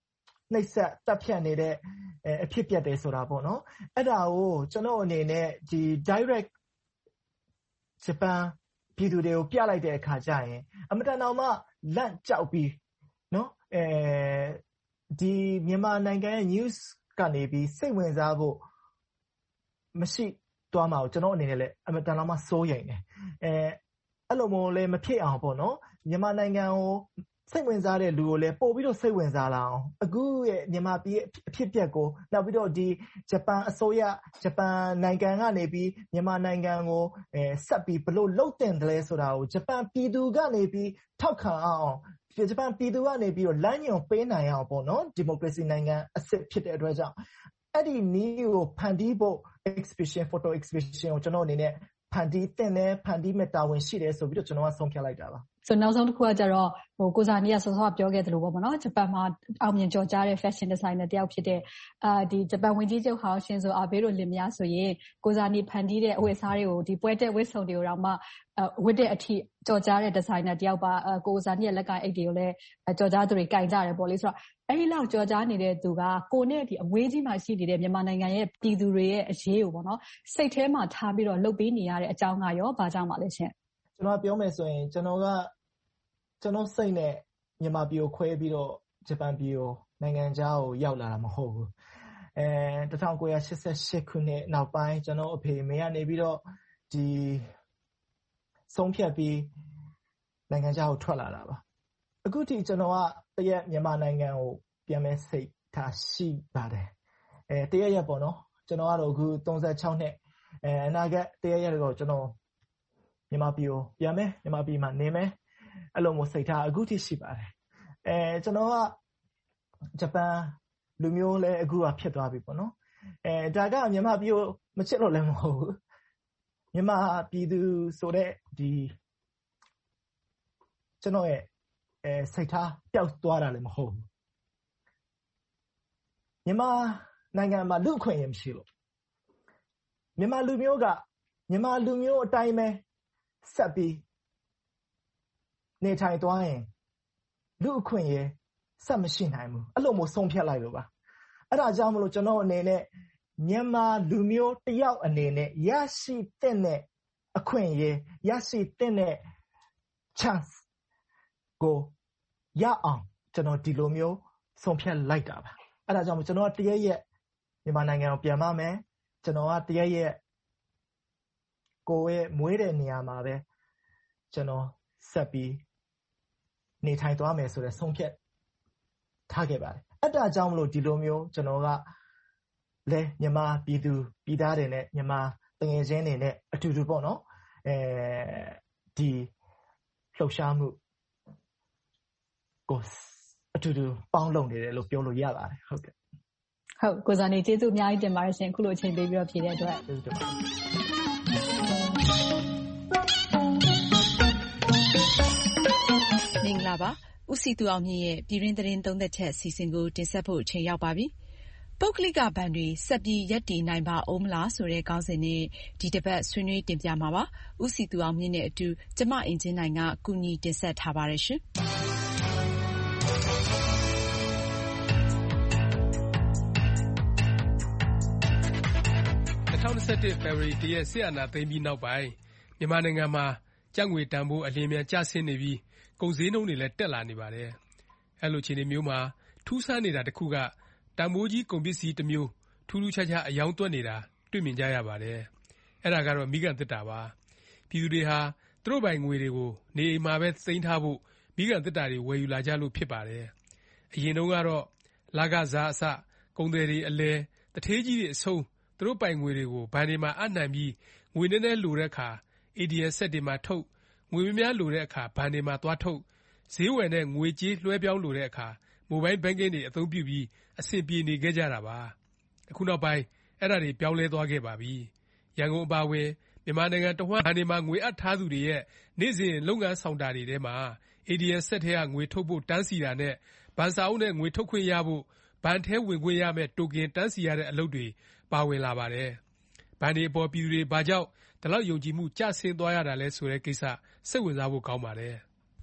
နှိပ်စက်တပ်ဖြတ်နေတဲ့အဖြစ်ပြက်တယ်ဆိုတာပေါ့နော်အဲ့ဒါကိုကျွန်တော်အနေနဲ့ဒီ direct ဂျပန်ပြည်သူတွေကိုပြလိုက်တဲ့အခါကျရင်အမတန်တော်မှလန့်ကြောက်ပြီးနော်အဲဒီမြန်မာနိုင်ငံရဲ့ news ကနေပြီးစိတ်ဝင်စားဖို့မရှိသွားမှာကိုကျွန်တော်အနေနဲ့လည်းအမတန်တော်မှစိုးရိမ်တယ်အဲအဲ့လိုမျိုးလည်းမဖြစ်အောင်ပေါ့နော်မြန်မာနိုင်ငံကိုစိတ်ဝင်စားတဲ့လူကိုလည်းပို့ပြီးတော့စိတ်ဝင်စားလာအောင်အခုရဲ့မြန်မာပြည်အဖြစ်ပြက်ကိုနောက်ပြီးတော့ဒီဂျပန်အစိုးရဂျပန်နိုင်ငံကနေပြီးမြန်မာနိုင်ငံကိုအဲဆက်ပြီးဘလို့လှုပ်တင်တယ်လဲဆိုတာကိုဂျပန်ပြည်သူကနေပြီးထောက်ခံအောင်ဂျပန်ပြည်သူကနေပြီးတော့လမ်းညွှန်ပေးနိုင်အောင်ပေါ့နော်ဒီမိုကရေစီနိုင်ငံအစစ်ဖြစ်တဲ့အတွက်ကြောင့်အဲ့ဒီနည်းကိုဖန်တီးဖို့ exhibition photo exhibition ကိုကျွန်တော်အနေနဲ့ဖန်တီးတင်တယ်ဖန်တီးမဲ့တာဝန်ရှိတယ်ဆိုပြီးတော့ကျွန်တော်ကဆုံးဖြတ်လိုက်တာပါဆိုနောက်ဆုံးတစ်ခုကကြတော့ဟိုကိုဇာနီကစောစောပြောခဲ့သလိုပေါ့နော်ဂျပန်မှာအောင်မြင်ကြော်ကြားတဲ့ fashion designer တယောက်ဖြစ်တဲ့အာဒီဂျပန်ဝန်ကြီးချုပ်ဟောင်းရှင်ဆိုအာဘေးတို့လင်မယားဆိုရင်ကိုဇာနီဖန်တီးတဲ့အဝတ်အစားတွေကိုဒီပွဲတက်ဝတ်စုံတွေကိုတော့မှဝတ်တဲ့အထိကြော်ကြားတဲ့ designer တယောက်ပါကိုဇာနီရဲ့လက်ကအိတ်တွေကိုလည်းကြော်ကြားသူတွေကင်ကြတယ်ပေါ့လေဆိုတော့အဲ့ဒီလောက်ကြော်ကြားနေတဲ့သူကကိုနဲ့ဒီအဝေးကြီးမှာရှိနေတဲ့မြန်မာနိုင်ငံရဲ့ပြည်သူတွေရဲ့အရေးကိုပေါ့နော်စိတ်ထဲမှာထားပြီးတော့လှုပ်ပေးနေရတဲ့အကြောင်းကရောဘာကြောင့်ပါလဲရှင်ကျွန်တော်ပြောမယ်ဆိုရင်ကျွန်တော်ကကျွန်တော်စိတ်နဲ့မြန်မာပြည်ကိုခွဲပြီးတော့ဂျပန်ပြည်ကိုနိုင်ငံခြားကိုရောက်လာတာမဟုတ်ဘူးအဲ၁၉၈၈ခုနှစ်နောက်ပိုင်းကျွန်တော်အဖေမေကနေပြီးတော့ဒီဆုံးဖြတ်ပြီးနိုင်ငံခြားကိုထွက်လာတာပါအခုထိကျွန်တော်ကတရက်မြန်မာနိုင်ငံကိုပြန်မဲ့စိတ်ထားရှိပါတယ်အဲတရက်ရက်ပေါ့နော်ကျွန်တော်ကတော့အခု၃၆နှစ်အဲအနာဂတ်တရက်ရက်တော့ကျွန်တော်မြန်မာပြည်ကိုပြန်မယ်မြန်မာပြည်မှာနေမယ်အဲ့လိုမျိုးစိတ်ထားအခုထိရှိပါတယ်အဲကျွန်တော်ကဂျပန်လူမျိုးလည်းအခုကဖြစ်သွားပြီပေါ့နော်အဲဒါကမြန်မာပြည်ကိုမချစ်လို့လည်းမဟုတ်ဘူးမြန်မာပြည်သူဆိုတဲ့ဒီကျွန်တော်ရဲ့အဲစိတ်ထားပျောက်သွားတာလည်းမဟုတ်ဘူးမြန်မာနိုင်ငံမှာလူအခွင့်အရေးမရှိလို့မြန်မာလူမျိုးကမြန်မာလူမျိုးအတိုင်းပဲဆက်ပြီးနေထိုင်သွားရင်လူအခွင့်အရေးဆက်မရှိနိုင်ဘူးအဲ့လိုမျိုးဆုံးဖြတ်လိုက်လို့ပါအဲ့ဒါကြောင့်မလို့ကျွန်တော်အနေနဲ့မြန်မာလူမျိုးတယောက်အနေနဲ့ရရှိတဲ့အခွင့်အရေးရရှိတဲ့ chance ကိုရအောင်ကျွန်တော်ဒီလိုမျိုးဆုံးဖြတ်လိုက်တာပါအဲ့ဒါကြောင့်ကျွန်တော်တရက်ရက်မြန်မာနိုင်ငံကိုပြန်မမယ်ကျွန်တော်ကတရက်ရက်ကိုရဲ့မွေးတဲ့နေရာမှာပဲကျွန်တော်ဆက်ပြီးနေထိုင်သွားမယ်ဆိုတဲ့ဆုံးဖြတ်ထားခဲ့ပါတယ်အဲ့ဒါကြောင့်မလို့ဒီလိုမျိုးကျွန်တော်ကလဲမြန်မာပြည်သူပြည်သားတွေနဲ့မြန်မာတငယ်ချင်းတွေနဲ့အတူတူပေါ့နော်အဲဒီလှုပ်ရှားမှုကိုအတူတူပေါင်းလုပ်နေတယ်လို့ပြောလို့ရပါတယ်ဟုတ်ကဲ့ဟုတ်ကိုဇာနေကျေးဇူးအများကြီးတင်ပါတယ်ရှင်အခုလိုအချိန်ပေးပြီးတော့ဖြေတဲ့အတွက်ကျေးဇူးတင်ပါတယ်မင်္ဂလာပါဦးစီသူအောင်မြင့်ရဲ့ပြည်တွင်းသတင်းသုံးသက်ချက်အစီအစဉ်ကိုတင်ဆက်ဖို့အချိန်ရောက်ပါပြီပုဂ္ဂလိကဘဏ်တွေဆက်ပြီးရပ်တည်နိုင်ပါဦးမလားဆိုတဲ့ခေါင်းစဉ်နဲ့ဒီတစ်ပတ်ဆွေးနွေးတင်ပြမှာပါဦးစီသူအောင်မြင့်နဲ့အတူကျမအင်ဂျင်နိုင်ကကူညီတင်ဆက်ထားပါတယ်ရှင်၂၀၂၁ ဖေဖော်ဝါရီလ ၁ ရက်စစ်အာဏာသိမ်းပြီးနောက်ပိုင်းမြန်မာနိုင်ငံမှာကျပ်ငွေတန်ဖိုးအလျင်အမြန်ကျဆင်းနေပြီးကုန်ဈေးနှုန်းတွေလည်းတက်လာနေပါတယ်။အဲလိုအခြေအနေမျိုးမှာထူးဆန်းနေတာတစ်ခုကတန်ဖိုးကြီးကုန်ပစ္စည်းတစ်မျိုးထူးထူးခြားခြားအယောင်းသွက်နေတာတွေ့မြင်ကြရပါတယ်။အဲဒါကတော့မီးခံသေတ္တာပါ။ပြည်သူတွေဟာသူတို့ပိုင်ငွေတွေကိုနေအိမ်မှာပဲသိမ်းထားဖို့မီးခံသေတ္တာတွေဝယ်ယူလာကြလို့ဖြစ်ပါတယ်။အရင်တုန်းကတော့လကစားအစကုန်သည်တွေအလဲတထေးကြီးတွေအဆုံးသူတို့ပိုင်ငွေတွေကိုဘဏ်တွေမှာအပ်နှံပြီးငွေနည်းနည်းလိုတဲ့အခါ အေ တီ အမ် စက်တွေမှာထုတ်ငွေများများလိုတဲ့အခါဘဏ်တွေမှာသွားထုတ်ဈေးဝယ်နဲ့ငွေကြေးလွှဲပြောင်းလိုတဲ့အခါမိုဘိုင်းဘဏ်ကင်တွေအသုံးပြုပြီးအဆင်ပြေနေခဲ့ကြတာပါအခုနောက်ပိုင်းအဲ့ဒါတွေပြောင်းလဲသွားခဲ့ပါပြီရန်ကုန်အပါအဝင်မြန်မာနိုင်ငံတဝှမ်းဘဏ်တွေမှာငွေအပ်ထားသူတွေရဲ့နေ့စဉ်လုပ်ငန်းဆောင်တာတွေထဲမှာ အေ တီ အမ် စက်ထဲကငွေထုတ်ဖို့တန်းစီတာနဲ့ဘဏ်စာအုပ်နဲ့ငွေထုတ်ခွင့်ရဖို့ဘဏ်ထဲဝင်ခွင့်ရမဲ့တိုကင်တန်းစီရတဲ့အလုပ်တွေပါဝင်လာပါတယ်ဘဏ်တွေအပေါ်ပြည်သူတွေဘာကြောင့်ဒီလောက်ယုံကြည်မှုကျဆင်းသွားရတာလဲဆိုတဲ့ကိစ္စစိတ်ဝင်စားဖို့ကောင်းပါတယ်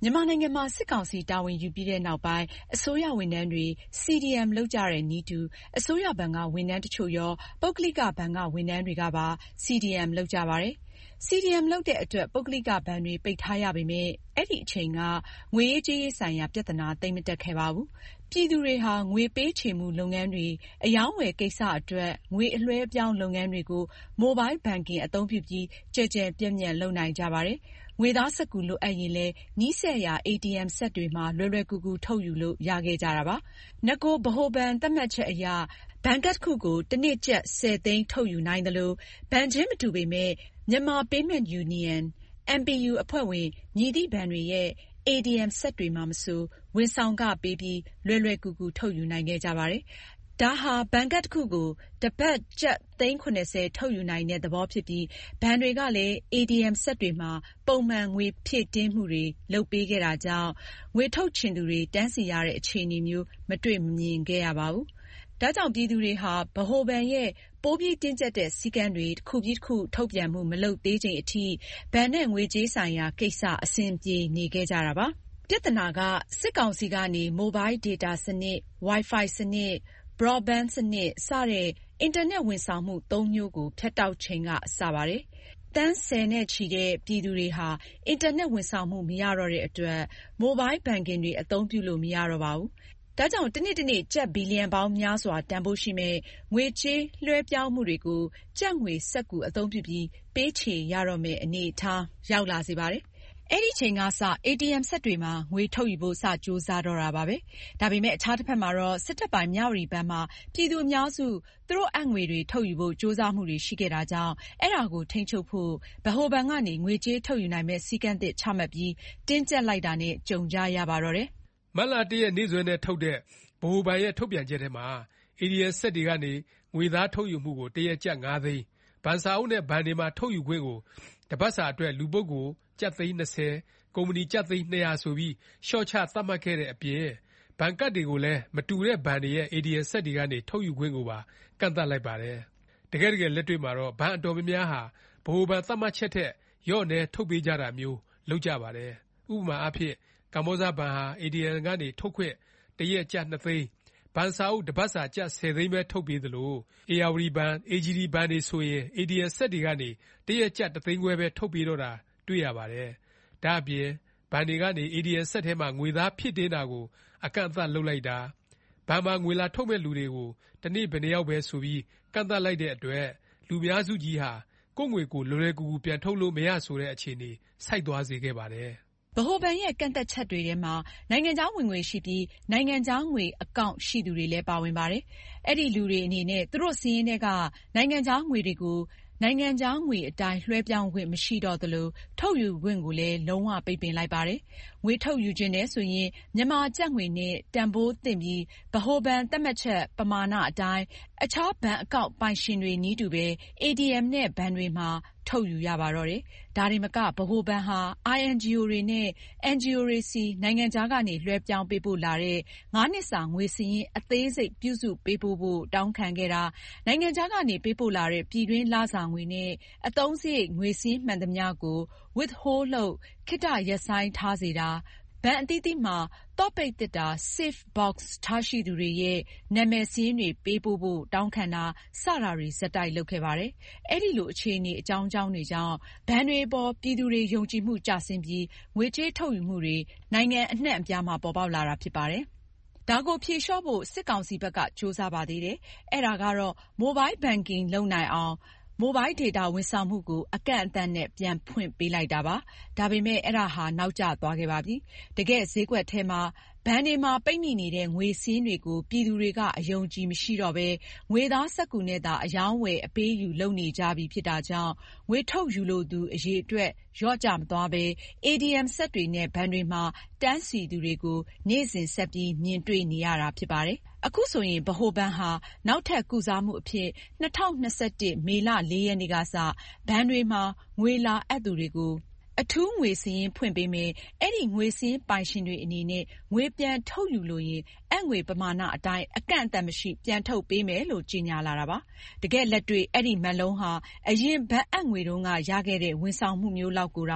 မြန်မာနိုင်ငံမှာစစ်ကောင်စီတာဝန်ယူပြီးတဲ့နောက်ပိုင်းအစိုးရဝန်ထမ်းတွေ စီ ဒီ အမ် လုပ်ကြတဲ့နည်းတူအစိုးရဘဏ်ကဝန်ထမ်းတချို့ရောပုဂ္ဂလိကဘဏ်ကဝန်ထမ်းတွေကပါ စီ ဒီ အမ် လုပ်ကြပါတယ်။ စီ ဒီ အမ် လုပ်တဲ့အတွက်ပုဂ္ဂလိကဘဏ်တွေပိတ်ထားရပေမယ့်အဲ့ဒီအချိန်ကငွေရေးကြေးရေးဆိုင်ရာပြဿနာသိပ်မတက်ခဲ့ပါဘူး။ပြည်သူတွေဟာငွေပေးချေမှုလုပ်ငန်းတွေအရောင်းဝယ်ကိစ္စအတွက်ငွေအလွှဲအပြောင်းလုပ်ငန်းတွေကိုမိုဘိုင်းဘဏ်ကင်အသုံးပြုပြီးကျယ်ကျယ်ပြန့်ပြန့်လုပ်နိုင်ကြပါတယ်။ငွေသားစက္ကူလိုအပ်ရင်လည်းနီးစပ်ရာ အေတီအမ် စက်တွေမှာလွယ်လွယ်ကူကူထုတ်ယူလို့ရခဲ့ကြတာပါ။နဂိုဗဟိုဘဏ်သတ်မှတ်ချက်အရဘဏ်ကတ်တခုကိုတနေ့ကျပ်ဆယ်သိန်းထုတ်ယူနိုင်သလိုဘဏ်ချင်းမတူပေမယ့်Myanmar Payment Union အမ် ပီ ယူ အဖွဲ့ဝင်မည်သည့်ဘဏ်တွေရဲ့ အေတီအမ် စက်တွေမှာမဆိုဝန်ဆောင်ခပေးပြီးလွယ်လွယ်ကူကူထုတ်ယူနိုင်ခဲ့ကြပါတယ်။ဒါဟာဘဏ်ကတ်တခုကိုတပတ်ကျပ်သိန်းခုနှစ်ဆယ်ထုတ်ယူနိုင်တဲ့သဘောဖြစ်ပြီးဘဏ်တွေကလည်း အေတီအမ် စက်တွေမှာပုံမှန်ငွေဖြည့်တင်းမှုတွေလုပ်ပေးခဲ့တာကြောင့်ငွေထုတ်ချင်သူတွေတန်းစီရတဲ့အခြေအနေမျိုးမတွေ့မမြင်ခဲ့ရပါဘူး။ဒါကြောင့်ပြည်သူတွေဟာဗဟိုဘဏ်ရဲ့ပိုပြီးတင်းကျပ်တဲ့စည်းကမ်းတွေတစ်ခုပြီးတစ်ခုထုတ်ပြန်မှုမလုပ်သေးချိန်အထိဘဏ်နဲ့ငွေကြေးဆိုင်ရာကိစ္စအဆင်ပြေနေခဲ့ကြတာပါ။ပြဿနာကစစ်ကောင်စီကနေမိုဘိုင်းဒေတာစနစ် Wi-Fi စနစ် Broadband စနစ်စတဲ့အင်တာနက်ဝန်ဆောင်မှုသုံးမျိုးကိုဖြတ်တောက်ချိန်ကစပါတယ်။တန်းဆယ်နဲ့ချီတဲ့ပြည်သူတွေဟာအင်တာနက်ဝန်ဆောင်မှုမရတော့တဲ့အတွက်မိုဘိုင်းဘဏ်ကင်တွေအသုံးပြုလို့မရတော့ပါဘူး။ဒါကြောင့်တနေ့တနေ့ကျပ်ဘီလီယံပေါင်းများစွာတန်ဖိုးရှိမဲ့ငွေကြေးလွှဲပြောင်းမှုတွေကိုကျပ်ငွေစက္ကူအသုံးပြုပြီးပေးချေရတော့မယ့်အနေအထားရောက်လာစေပါတယ်။အဲ့ဒီချိန်ကစ အေတီအမ် စက်တွေမှာငွေထုတ်ယူဖို့စကြိုးစားတော့တာပါပဲ။ဒါပေမဲ့အခြားတစ်ဖက်မှာတော့စစ်တပ်ပိုင်မြဝတီဘဏ်မှာပြည်သူအများစုသူတို့အပ်ငွေတွေထုတ်ယူဖို့ကြိုးစားမှုတွေရှိခဲ့တာကြောင့်အဲ့ဒါကိုထိန်းချုပ်ဖို့ဗဟိုဘဏ်ကနေငွေကြေးထုတ်ယူနိုင်မဲ့စည်းကမ်းသစ်ချမှတ်ပြီးတင်းကျပ်လိုက်တာနဲ့ကြုံကြရပါတော့တယ်။မတ်လတရက်နေ့စွဲနဲ့ထုတ်တဲ့ဗဟိုဘဏ်ရဲ့ထုတ်ပြန်ချက်ထဲမှာအေတီအမ်စက်တွေကနေငွေသားထုတ်ယူမှုကိုတရက်ကျပ်ငါးသိန်းဘဏ်စာအုပ်နဲ့ဘဏ်တွေမှာထုတ်ယူခွင့်ကိုတပတ်စာအတွက်လူပုဂ္ဂိုလ်ကျပ်သိန်း၂၀ကုမ္ပဏီကျပ်သိန်း၂၀၀ဆိုပြီးရှော့ချသတ်မှတ်ခဲ့တဲ့အပြင်ဘဏ်ကတ်တွေကိုလည်းမတူတဲ့ဘဏ်တွေရဲ့အေတီအမ်စက်တွေကနေထုတ်ယူခွင့်ကိုပါကန့်သတ်လိုက်ပါတယ်။တကယ်တကယ်လက်တွေ့မှာတော့ဘဏ်အတော်များများဟာဗဟိုဘဏ်သတ်မှတ်ချက်ထက်ရော့နဲထုတ်ပေးကြတာမျိုးလုပ်ကြပါတယ်။ဥပမာအားဖြင့်ကမ္ဘောဇဘဏ်ဟာအေတီအမ်ကနေထုတ်ခွင့်တရက်ကျပ်၂သိန်းဘဏ်စာအုပ်တပတ်စာကျပ်ဆယ်သိန်းပဲထုတ်ပေးသလိုဧရာဝတီဘဏ် အေဂျီဒီ ဘဏ်တွေဆိုရင်အေတီအမ်စက်တွေကနေတရက်ကျပ်တစ်သိန်းခွဲပဲထုတ်ပေးတော့တာတွေ့ရပါတယ်။ဒါအပြင်ဘဏ်တွေကနေအေတီအမ်စက်ထဲမှာငွေသားဖြည့်တင်းတာကိုအကန့်အသတ်လုပ်လိုက်တာဘဏ်မှာငွေလာထုတ်မဲ့လူတွေကိုတနေ့ဘယ်နှယောက်ပဲဆိုပြီးကန့်သတ်လိုက်တဲ့အတွက်လူများစုကြီးဟာကိုယ့်ငွေကိုလွယ်လွယ်ကူကူပြန်ထုတ်လို့မရဆိုတဲ့အခြေအနေဆိုက်သွားစေခဲ့ပါတယ်။ဗဟိုဘဏ်ရဲ့ကန့်သက်ချက်တွေထဲမှာနိုင်ငံခြားဝင်ငွေရှိပြီးနိုင်ငံခြားငွေအကောင့်ရှိသူတွေလည်းပါဝင်ပါတယ်။အဲ့ဒီလူတွေအနေနဲ့သူတို့စာရင်းထဲကနိုင်ငံခြားငွေတွေကိုနိုင်ငံခြားငွေအတိုင်းလွှဲပြောင်းခွင့်မရှိတော့သလိုထုတ်ယူခွင့်ကိုလည်းလုံးဝပိတ်ပင်လိုက်ပါတယ်။ငွေထုတ်ယူခြင်းနဲ့ဆိုရင်မြန်မာကျပ်ငွေနဲ့တန်ဖိုးသင့်ပြီးဗဟိုဘဏ်သတ်မှတ်ချက်ပမာဏအတိုင်းအခြားဘဏ်အကောင့်ပိုင်ရှင်တွေနည်းတူပဲအေတီအမ်နဲ့ဘဏ်တွေမှာထုတ်ယူရပါတော့တယ်။ဒါတွေမကဗဟိုဘဏ်ဟာ အိုင်အန်ဂျီအို တွေနဲ့ အန်ဂျီအို တွေစီနိုင်ငံခြားကနေလွှဲပြောင်းပေးပို့လာတဲ့ငါးနှစ်စာငွေစာရင်းအသေးစိတ်ပြုစုပေးပို့ဖို့တောင်းခံခဲ့တာနိုင်ငံခြားကနေပေးပို့လာတဲ့ပြည်တွင်းလစာငွေနဲ့အသုံးစရိတ်ငွေစာရင်းမှန်သမျှကို withhold လုပ်ခေတ္တရပ်ဆိုင်းထားစေတာဘဏ်အသီးသီးမှာသော့ပိတ်သစ်တာ safe box ထားရှိသူတွေရဲ့နာမည်စာရင်းတွေပေးပို့ဖို့တောင်းခံတာစတာတွေဆက်တိုက်လုပ်ခဲ့ပါတယ်။အဲ့ဒီလိုအခြေအနေအကြောင်းကြောင်းတွေကြောင့်ဘဏ်တွေပေါ်ပြည်သူတွေယုံကြည်မှုကျဆင်းပြီးငွေကြေးထုတ်ယူမှုတွေနိုင်ငံအနှံ့အပြားမှာပေါ်ပေါက်လာတာဖြစ်ပါတယ်။ဒါကိုဖြေလျှော့ဖို့စစ်ကောင်စီဘက်ကကြိုးစားပါသေးတယ်။အဲ့ဒါကတော့မိုဘိုင်းဘဏ်ကင်လုပ်နိုင်အောင်မိုဘိုင်းဒေတာဝန်ဆောင်မှုကိုအကန့်အသတ်နဲ့ပြန်ဖွင့်ပေးလိုက်တာပါ။ဒါပေမဲ့အဲ့ဒါဟာနောက်ကျသွားခဲ့ပါပြီ။တကယ်ဈေးကွက်ထဲမှာဘဏ်တွေမှာပိတ်မိနေတဲ့ငွေစည်းတွေကိုပြည်သူတွေကအယုံကြည်မရှိတော့ဘဲငွေသားစက္ကူနဲ့သာအယောင်းဝယ်အပေးယူလုပ်နေကြပြီဖြစ်တာကြောင့်ငွေထုတ်ယူလို့သူအရေးအတွက်ရော့ကျမသွားဘဲအေတီအမ်စက်တွေနဲ့ဘဏ်တွေမှာတန်းစီသူတွေကိုနေ့စဉ်ဆက်ပြီးမြင်တွေ့နေရတာဖြစ်ပါတယ်။အခုဆိုရင်ဗဟိုဘဏ်ဟာနောက်ထပ်ကုစားမှုအဖြစ်၂၀၂၁မေလလေးရက်နေ့ကစဘဏ်တွေမှာငွေလာအပ်သူတွေကိုအထူးငွေစာရင်းဖွင့်ပေးမယ်အဲ့ဒီငွေစာရင်းပိုင်ရှင်တွေအနေနဲ့ငွေပြန်ထုတ်ယူလို့ရင်အငွေပမာဏအတိုင်းအကန့်အသတ်မရှိပြန်ထုတ်ပေးမယ်လို့ကြေညာလာတာပါတကယ်လက်တွေ့အဲ့ဒီမက်လုံးဟာအရင်ဘဏ်အငွေတုန်းကရခဲ့တဲ့ဝန်ဆောင်မှုမျိုးလောက်ကိုတောင်ပ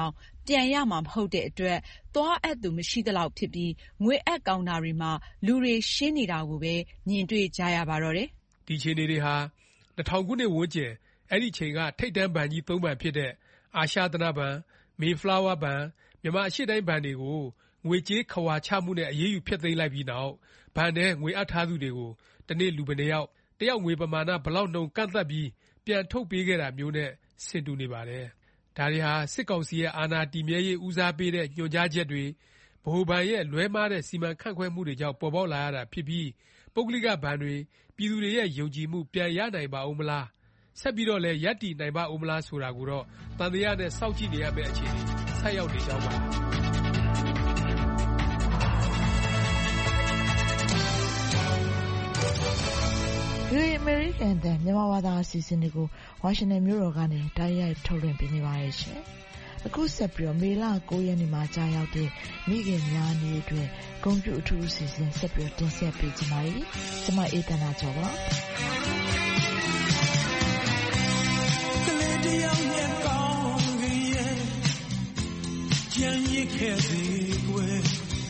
ပြန်ရမှာမဟုတ်တဲ့အတွက်သွားအပ်သူမရှိသလောက်ဖြစ်ပြီးငွေအပ်ကောင်တာတွေမှာလူတွေရှင်းနေတာကိုပဲမြင်တွေ့ကြရပါတော့တယ်။ဒီအခြေအနေတွေဟာနှစ်ထောင်ခုနှစ်ဝန်းကျင်အဲ့ဒီချိန်ကထိပ်တန်းဘဏ်ကြီးသုံးဘဏ်ဖြစ်တဲ့အာရှသနဘဏ် Mayflower ဘဏ်မြန်မာအရှေ့တိုင်းဘဏ်တွေကိုငွေကြေးခဝါချမှုနဲ့အရေးယူဖျက်သိမ်းလိုက်ပြီးနောက်ဘဏ်ထဲငွေအပ်ထားသူတွေကိုတနေ့လူဘယ်နှယောက်တယောက်ငွေပမာဏဘလောက်နှုန်းကန့်သတ်ပြီးပြန်ထုတ်ပေးခဲ့တာမျိုးနဲ့ဆင်တူနေပါတယ်။ဒါတွေဟာစစ်ကောင်စီရဲ့အာဏာတည်မြဲရေးဦးစားပေးတဲ့ညွှန်ကြားချက်တွေဗဟိုဘဏ်ရဲ့လွဲမှားတဲ့စီမံခန့်ခွဲမှုတွေကြောင့်ပေါ်ပေါက်လာရတာဖြစ်ပြီးပုဂ္ဂလိကဘဏ်တွေပြည်သူတွေရဲ့ယုံကြည်မှုပြန်ရနိုင်ပါဦးမလားဆက်ပြီးတော့လည်းရပ်တည်နိုင်ပါဦးမလားဆိုတာကိုတော့တန်တရားနဲ့စောင့်ကြည့်နေရမယ့်အခြေအနေဆက်ရောက်နေကြောင်းပါဗွီအိုအေ American အသံမြန်မာဘာသာအစီအစဉ်တွေကိုဝါရှင်တန်မြို့တော်ကနေတိုက်ရိုက်ထုတ်လွှင့်ပေးနေပါတယ်ရှင်။အခုဆက်ပြီးတော့မေလကိုးရက်နေ့မှာကြာရောက်တဲ့မိခင်များနေ့အတွက်ဂုဏ်ပြုအထူးအစီအစဉ်ဆက်ပြီးတင်ဆက်ပေးကြပါမယ်။ကျွန်မအေးတနာကျော်ပါ။ကလေးတယောက်ရဲ့ကောင်းကင်ရဲ့ကြံရစ်ခဲ့သည်ကွယ်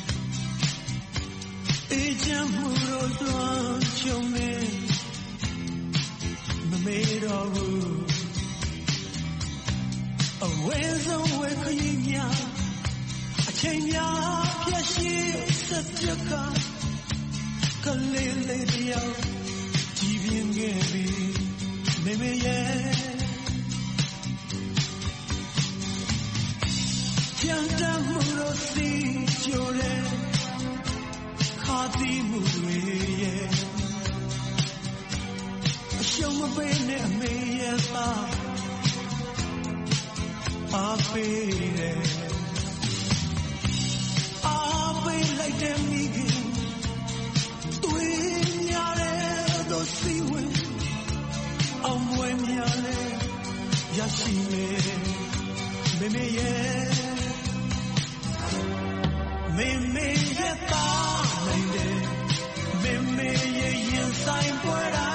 အေးချမ်းမှုတို့တွန်းချုံနေမေတော်ဘူးအဝဲဆုံးဝဲခရင်များအချိန်များပြည့်ရှိစက်ကြကကလေးလေးတယောက်ကြည်ပြင်းခဲ့ပြီမေမေရဲ့ကြံတမှုတို့စီကြိုတဲ့ခါတိမှုတွေရဲ့ရှုံးမပေးနဲ့အမေရဲ့သားအားပေးတယ်အားပေးလိုက်တဲ့မိခင်တွေးများတဲ့တို့စီဝင်အောင်ဝဲများလဲရရှိနေမေမေရဲ့မေမေရဲ့သားနိုင်တယ်မေမေရဲ့ရင်ဆိုင်ပွဲတာ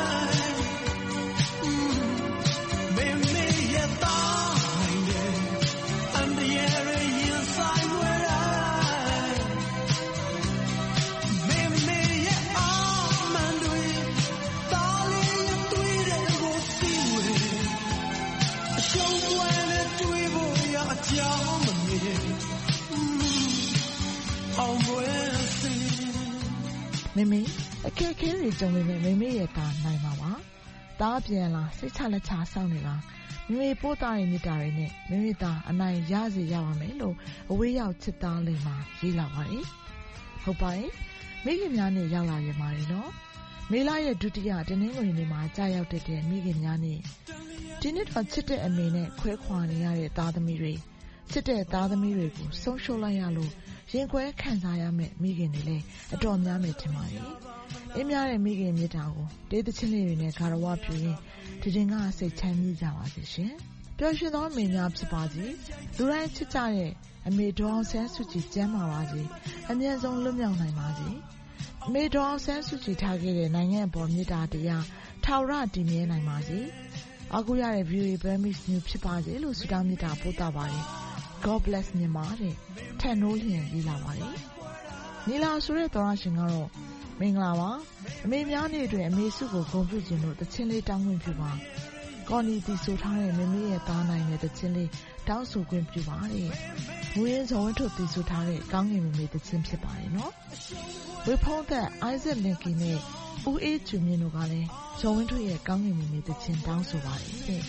မေမေအခက်အခဲတွေကြုံနေမေမေရဲ့တာနိုင်ပါပါတားပြန်လာစိတ်ချလက်ချစောင့်နေလားမေမေပို့တာရဲ့မြတ်တာတွေနဲ့မေမေတာအနိုင်ရစေရပါမယ်လို့အဝေးရောက်ချစ်သားလေးမှာရေးလာပါတယ်ဟုတ်ပါတယ်မိခင်များနဲ့ရောက်လာရပါတယ်နော်မေလရဲ့ဒုတိယတနင်္ဂနွေနေ့မှာကြာရောက်တဲ့မိခင်များနဲ့ဒီနေ့တော့ချစ်တဲ့အမေနဲ့ခွဲခွာနေရတဲ့သားသမီးတွေချစ်တဲ့သားသမီးတွေကိုဆုံးရှုံးလိုက်ရလို့ရင်ခွဲခံစားရမယ့်မိခင်တွေလည်းအတော်များမယ်ထင်ပါတယ်။အင်းများတဲ့မိခင်မြတ်တာကိုတေးသချင်းလေးတွေနဲ့ဂါရဝပြုရင်ဒီချိန်ကစိတ်ချမ်းမြေ့ကြပါစေရှင်။ပျော်ရွှင်သောမိများဖြစ်ပါစေ။လူတိုင်းချစ်ကြတဲ့အမေဒေါအောင်ဆန်းစုကြည်ကျမ်းမာပါစေ။အမြဲဆုံးလွတ်မြောက်နိုင်ပါစေ။အမေဒေါအောင်ဆန်းစုကြည်ထားခဲ့တဲ့နိုင်ငံအပေါ်မေတ္တာတရားထာဝရတည်မြဲနိုင်ပါစေ။အခုရတဲ့ view Burmese News ဖြစ်ပါစေလို့ဆုတောင်းမေတ္တာပို့သပါတယ်။ God bless မြန်မာတဲ့ထန်နိုးလျင်ရေးလာပါတယ်။နီလာဆိုတဲ့သောရရှင်ကတော့မင်္ဂလာပါအမေများနေ့အတွင်းအမေစုကိုဂုဏ်ပြုခြင်းလို့တခြင်းလေးတောင်းခွင့်ပြုပါကော်နီတီဆိုထားတဲ့မမေရဲ့သားနိုင်တဲ့တခြင်းလေးတောင်းဆိုခွင့်ပြုပါတဲ့ငွေရင်ဇော်ဝင်းထုတ်တီဆိုထားတဲ့ကောင်းငင်မမေတခြင်းဖြစ်ပါတယ်နော်ဝေဖုံးသက် Isaac Linky နဲ့ဦးအေးကျွမြင့်တို့ကလည်းဇော်ဝင်းထုတ်ရဲ့ကောင်းငင်မမေတခြင်းတောင်းဆိုပါတယ်တဲ့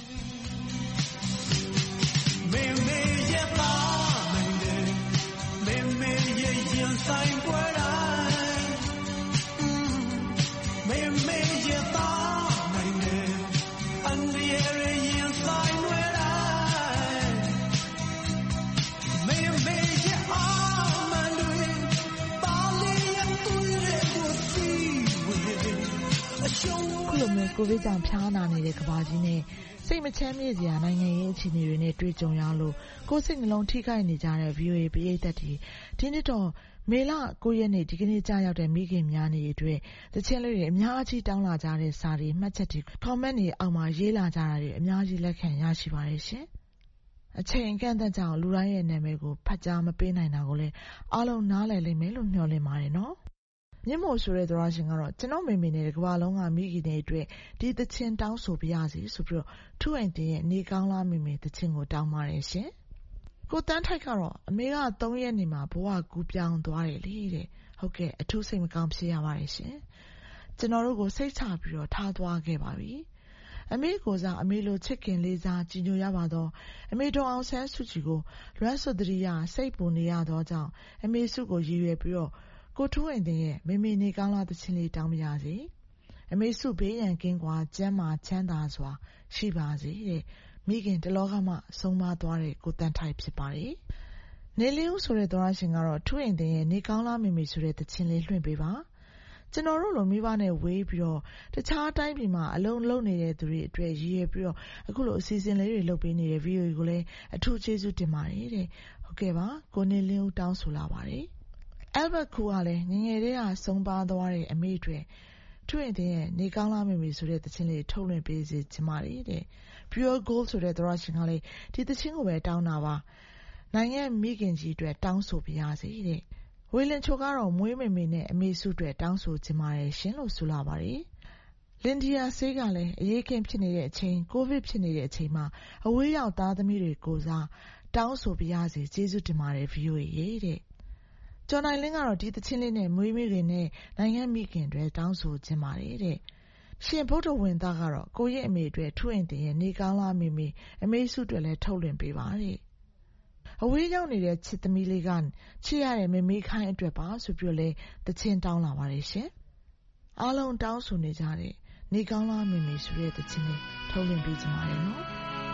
မေမေရဲ့သားနိုင်တယ်မေမေရဲ့ရင်ဆိုင်ပွဲတိုင်းမေမေရဲ့သားနိုင်တယ်အန်ဒီရဲ့ရင်ဆိုင်ပွဲတိုင်းမေမေရဲ့အာမန်တွေပါလေးရဲ့သူရဲ့ကိုစီဝေအရှုံးခုလိုမျိုးကိုဗစ်ကြောင့်ဖျားနာနေတဲ့ကမ္ဘာကြီးနဲ့စိတ်မချမ်းမြေ့စရာနိုင်ငံရေးအခြေအနေတွေနဲ့တွေ့ကြုံရလို့ကိုယ်စိတ်နှလုံးထိခိုက်နေကြတဲ့ ဗီအိုအေ ပရိသတ်တွေဒီနေ့တော့မေလကိုရက်နေ့ဒီကနေ့ကြာရောက်တဲ့မိခင်များနေ့အတွက်တခြင်းလေးတွေအများကြီးတောင်းလာကြတဲ့စာတွေမှတ်ချက်တွေ comment တွေအောက်မှာရေးလာကြတာတွေအများကြီးလက်ခံရရှိပါတယ်ရှင်အချိန်အကန့်အသတ်ကြောင့်လူတိုင်းရဲ့နာမည်ကိုဖတ်ကြားမပေးနိုင်တာကိုလည်းအားလုံးနားလည်လိမ့်မယ်လို့မျှော်လင့်ပါတယ်နော်မြင့်မို့ဆိုတဲ့သောရရှင်ကတော့ကျွန်တော်မေမေနဲ့ကမ္ဘာလုံးကမိခင်တွေအတွက်ဒီသချင်းတောင်းဆိုပြရစီဆိုပြီးတော့ထူအိမ်တင်ရဲ့နေကောင်းလားမေမေသချင်းကိုတောင်းပါတယ်ရှင်ကိုတန်းထိုက်ကတော့အမေကသုံးရက်နေမှာဘဝကူးပြောင်းသွားတယ်လေတဲ့ဟုတ်ကဲ့အထူးစိတ်မကောင်းဖြစ်ရပါတယ်ရှင်ကျွန်တော်တို့ကိုစိတ်ချပြီးတော့ထားသွားခဲ့ပါပြီအမေကိုစားအမေလိုချစ်ခင်လေးစားကြည်ညိုရပါတော့အမေတော်အောင်ဆန်းစုကြည်ကိုလွမ်းဆွတ်တရိယာစိတ်ပူနေရတော့ကြောင့်အမေစုကိုရည်ရွယ်ပြီးတော့ကိုထူးအိမ်တင်ရဲ့မေမေနေကောင်းလားသချင်းလေးတောင်းပြရစီအမေစုဘေးရန်ကင်းကွာကျမ်းမာချမ်းသာစွာရှိပါစေတဲ့မိခင်တလောကမှဆုံးမသွားတဲ့ကိုတန်းထိုက်ဖြစ်ပါတယ်နေလင်းဦးဆိုတဲ့သောရရှင်ကတော့ထူးအိမ်တင်ရဲ့နေကောင်းလားမေမေဆိုတဲ့သချင်းလေးလွှင့်ပေးပါကျွန်တော်တို့လိုမိဘနဲ့ဝေးပြီးတော့တခြားတိုင်းပြည်မှာအလုံးလုံးနေတဲ့သူတွေအတွက်ရည်ရွယ်ပြီးတော့အခုလိုအစီအစဉ်လေးတွေလုပ်ပေးနေတဲ့ ဗီအိုအေ ကိုလည်းအထူးကျေးဇူးတင်ပါတယ်တဲ့ဟုတ်ကဲ့ပါကိုနေလင်းဦးတောင်းဆိုလာပါတယ်Albert ခူကလည်းငငယ်လေးကဆုံးပါသွားတဲ့အမေတွေထွင့်တဲ့နေကောင်းလားမေမေဆိုတဲ့သချင်းလေးထုတ်လွှင့်ပေးစီချင်ပါတယ်တဲ့ Pure Gold ဆိုတဲ့သရရှင်ကလည်းဒီသချင်းကိုပဲတောင်းတာပါနိုင်ငံမိခင်ကြီးအတွက်တောင်းဆိုပြရစီတဲ့ဝေလင်ချိုကတော့မွေးမေမေနဲ့အမေစုအတွက်တောင်းဆိုချင်ပါတယ်ရှင်လို့ဆိုလာပါတယ်လင်ဒီယာဆေးကလည်းအရေးခင်ဖြစ်နေတဲ့အချိန်ကိုဗစ်ဖြစ်နေတဲ့အချိန်မှာအဝေးရောက်သားသမီးတွေကိုစားတောင်းဆိုပြရစီကျေးဇူးတင်ပါတယ် ဗီအိုအေ ရဲ့တဲ့ကျော်နိုင်လင်းကတော့ဒီသချင်းလေးနဲ့မွေးမိခင်နဲ့နိုင်ငံမိခင်တွေတောင်းဆိုခြင်းပါတယ်တဲ့ရှင်ဗုဒ္ဓဝင်သားကတော့ကိုရဲ့အမေအတွက်ထူအိမ်တင်ရဲ့နေကောင်းလားမေမေအမေစုတွေလည်းထုတ်လွှင့်ပေးပါတဲ့အဝေးရောက်နေတဲ့ချစ်သမီးလေးကချစ်ရတဲ့မေမေခိုင်းအတွက်ပါဆိုပြီးလဲသချင်းတောင်းလာပါတယ်ရှင်အားလုံးတောင်းဆိုနေကြတဲ့နေကောင်းလားမေမေဆိုတဲ့သချင်းလေးထုတ်လွှင့်ပေးကြပါရနော်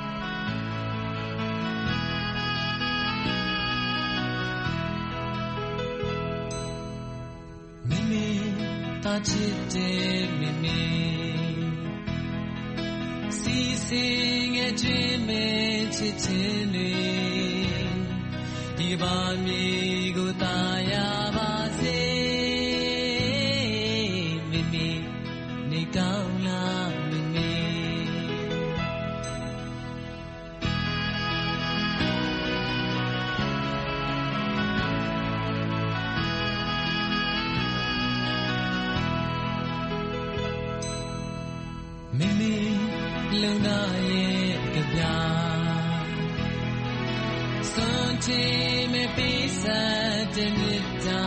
မေမေတာချစ်တဲ့မေမေစီစီငယ်ချင်းမေချစ်ချင်းတွေဒီဘာမြေကိုတာယာပါစေမေမေနေကောင်းလားမေမေမေမေလုံနာရဲ့ကြပြစွန်ချီမေပိစတဲ့မြတ်တာ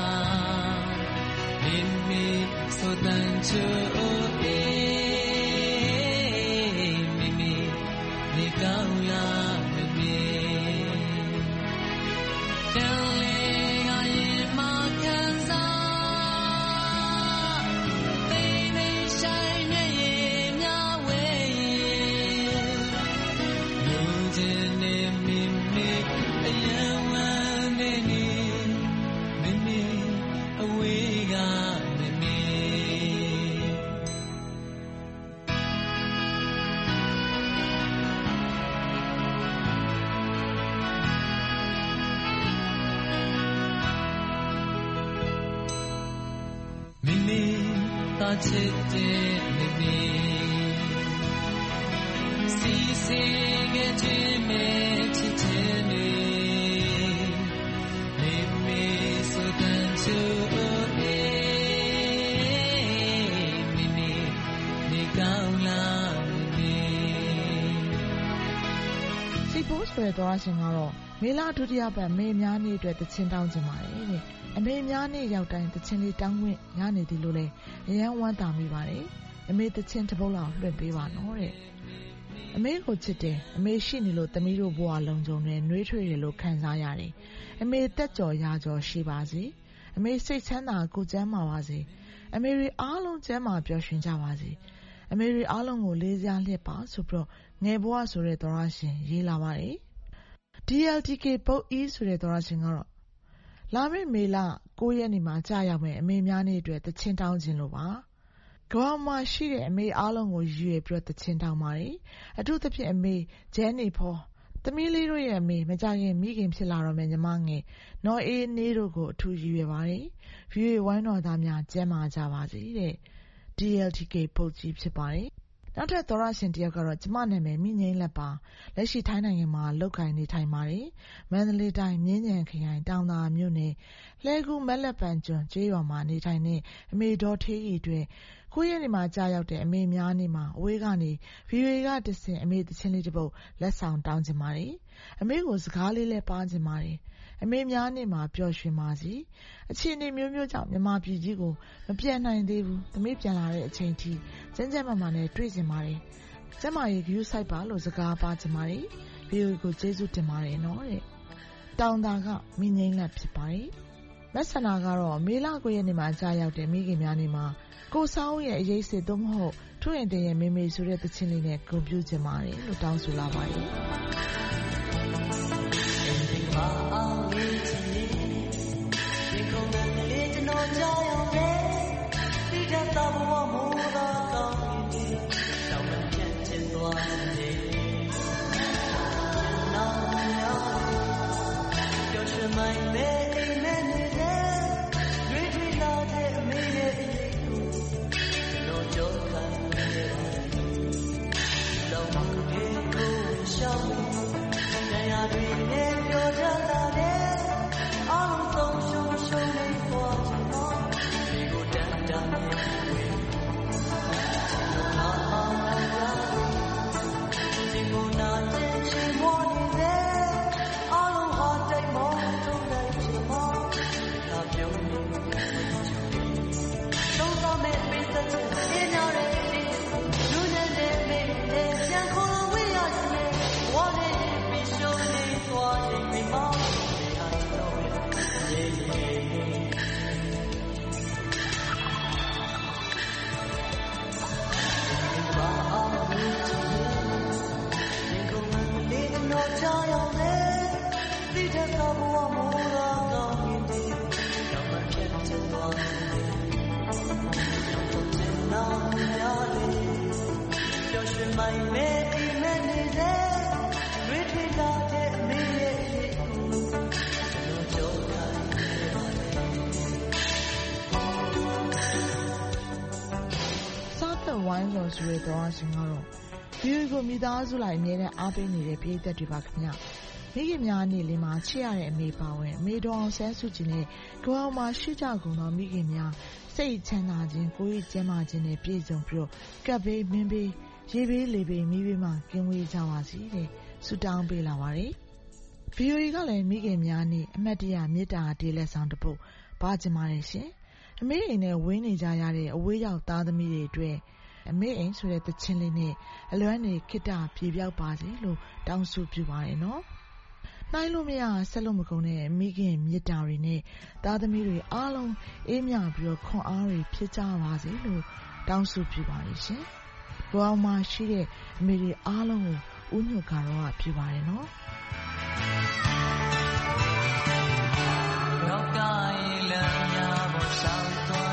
မေမေဆိုတန်ချိုအေမေမေနေကောင်းလားမေမေတန်လေးကရင်မခံစားသိနေဆိုင်နေရင်များဝဲလူချင်းနေမေမေအယံဝမ်းနေနေမေမေအဝေးကမေမေမေမေတာချစ်တဲ့မေမေစီစီငယ်ချင်းမေချစ်ချင်းတွေမေမေဆိုတန်ချိုအေမေမေနေကောင်းလားမေမေစိတ်ပိုးဆိုတဲ့သောရရှင်ကတော့မေလဒုတိယပတ်မေများနေ့အတွက်သချင်းတောင်းခြင်းပါတယ်တဲ့အမေများနေ့ရောက်တိုင်းသချင်းလေးတောင်းခွင့်ရနေသည်လို့လည်းအယံဝမ်းသာမိပါတယ်အမေသချင်းတစ်ပုဒ်လောက်လွှင့်ပေးပါနော်တဲ့အမေကိုချစ်တယ်အမေရှိနေလို့သမီးတို့ဘဝလုံးစုံနဲ့နှွေးထွေးတယ်လို့ခံစားရတယ်အမေတက်ကြော်ရကြော်ရှိပါစေအမေစိတ်ချမ်းသာကိုကျမ်းမာပါစေအမေတွေအားလုံးကျမ်းမာပျော်ရွှင်ကြပါစေအမေတွေအားလုံးကိုလေးစားလျက်ပါဆိုပြီးတော့ငယ်ဘဝဆိုတဲ့သောရရှင်ရေးလာပါတယ် ဒီ အယ် တီ ကေ ပုတ် E ဆိုတဲ့သောရရှင်ကတော့လာမယ့်မေလကိုးရက်နေ့မှာကြာရောက်မယ်အမေများနေ့အတွက်သချင်းတောင်းခြင်းလို့ပါကမ္ဘာမှာရှိတဲ့အမေအားလုံးကိုရည်ရွယ်ပြီးတော့သချင်းတောင်းပါတယ်အထူးသဖြင့်အမေဂျန်နီဖောသမီးလေးတို့ရဲ့အမေမကြခင်မိခင်ဖြစ်လာတော့မယ်ညီမငယ်နော်အေးနေတို့ကိုအထူးရည်ရွယ်ပါတယ်ဗီအိုအေဝိုင်းတော်သားများကျမ်းမာကြပါစေတဲ့ ဒီ အယ် တီ ကေ ပုတ်ကြီးဖြစ်ပါတယ်နောက်ထပ်သောရရှင်တယောက်ကတော့ကျမနာမည်မိငိမ့်လက်ပါလက်ရှိထိုင်းနိုင်ငံမှာလောက်ကိုင်နေထိုင်ပါတယ်မန္တလေးတိုင်းမြင်းခြံခရိုင်တောင်သာမြို့နယ်လှဲကူးမက်လက်ပံကျွန်းကျေးရွာမှာနေထိုင်တဲ့အမေဒေါ်ထေးကြီးတွေကိုယ့်ရဲ့နေမှာကြာရောက်တဲ့အမေများနေမှာအဝေးကနေ ဗီအိုအေ ကတဆင့်အမေတချင်းလေးတစ်ပုဒ်လက်ဆောင်တောင်းချင်ပါတယ်အမေကိုစကားလေးလဲပါချင်ပါတယ်အမေများနေမှာပျော်ရွှင်ပါစီအခြေအနေမျိုးမျိုးကြောင့်မြန်မာပြည်ကြီးကိုမပြန်နိုင်သေးဘူးသမီးပြန်လာတဲ့အချိန်ထိကျန်းကျန်းမာမာနဲ့တွေ့ချင်ပါတယ်ကျမရဲ့ view site ပါလို့စကားပါချင်ပါတယ်ဗီအိုအေကိုကျေးဇူးတင်ပါတယ်နော်တဲ့တောင်သာကမိငိမ့်လက်ဖြစ်ပါတယ်မက်ဆန္ဒကတော့မေလကိုရဲ့နေမှာကြာရောက်တဲ့မိခင်များနေမှာကိုဆောင်းရဲ့အရေးစစ်သို့မဟုတ်ထွင်တဲ့ရဲ့မေမေဆိုတဲ့သချင်းလေးနဲ့ဂုဏ်ပြုချင်ပါတယ်လို့တောင်းဆိုလာပါတယ်ဝိုင်းတော်ဆိုတဲ့တော်ရှင်ကတော့ဒီကိုမိသားစုလိုက်အမြဲတမ်းအားပေးနေတဲ့ပြည်သက်တွေပါခင်ဗျမိခင်များအနေလေးမှာချစ်ရတဲ့အမေပါဝင်အမေတော်အောင်ဆန်းစုကြည်နဲ့ကမ္ဘာမှာရှိကြကုန်သောမိခင်များစိတ်ချမ်းသာခြင်းကိုယ်ရည်ကျန်းမာခြင်းနဲ့ပြည့်စုံပြီးတော့ကပ်ဘေးမင်းဘေးရေဘေးလေဘေးမိဘေးမှာကင်းဝေးကြပါစေတဲ့ဆုတောင်းပေးလာပါတယ်ဗီအိုအေကလည်းမိခင်များနဲ့အမတ်တရမေတ္တာတေးလက်ဆောင်တစ်ပုဒ်ပါချင်ပါတယ်ရှင်အမေအိမ်နဲ့ဝင်းနေကြရတဲ့အဝေးရောက်သားသမီးတွေအတွက်အမေအိမ်ဆိုတဲ့သချင်းလေးနဲ့အလွမ်းနေခိတ္တပြေပြောက်ပါစေလို့တောင်းဆိုပြုပါရနော်နိုင်လို့မရဆက်လို့မကုန်တဲ့မိခင်မြတ်တာတွေနဲ့သားသမီးတွေအားလုံးအေးမြပြီးတော့ခွန်အားတွေဖြစ်ကြပါစေလို့တောင်းဆိုပြုပါရရှင်ဘဝမှာရှိတဲ့အမေတွေအားလုံးကိုဦးညွတ်ကတော့ပြုပါရနော်လောကရဲ့လမ်းများပေါ်ရှောက်သွား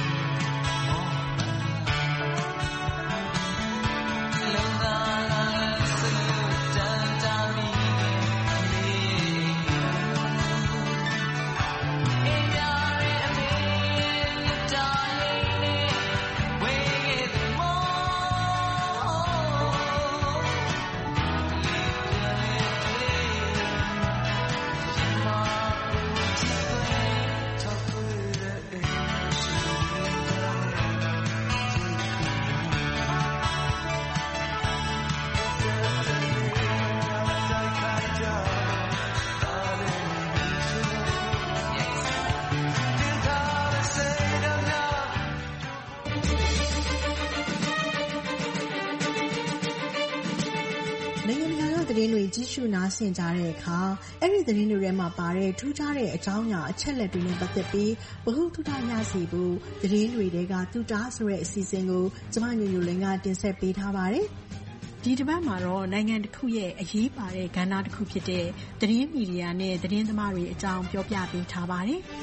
သတင်းတွေကြီးစုနားဆင်ကြတဲ့အခါအဲ့ဒီသတင်းတွေထဲမှာပါတဲ့ထူးခြားတဲ့အကြောင်းအရာအချက်လက်တွေနဲ့ပတ်သက်ပြီးဗဟုသုတရစီဖို့သတင်းတွေတဲကတူတာဆိုတဲ့အစီအစဉ်ကိုကျမညိုညိုလင်းကတင်ဆက်ပေးထားပါတယ်။ဒီတစ်ပတ်မှာတော့နိုင်ငံတစ်ခုရဲ့အရေးပါတဲ့ကဏ္ဍတစ်ခုဖြစ်တဲ့သတင်းမီဒီယာနဲ့သတင်းသမားတွေအကြောင်းပြောပြပေးထားပါတယ်။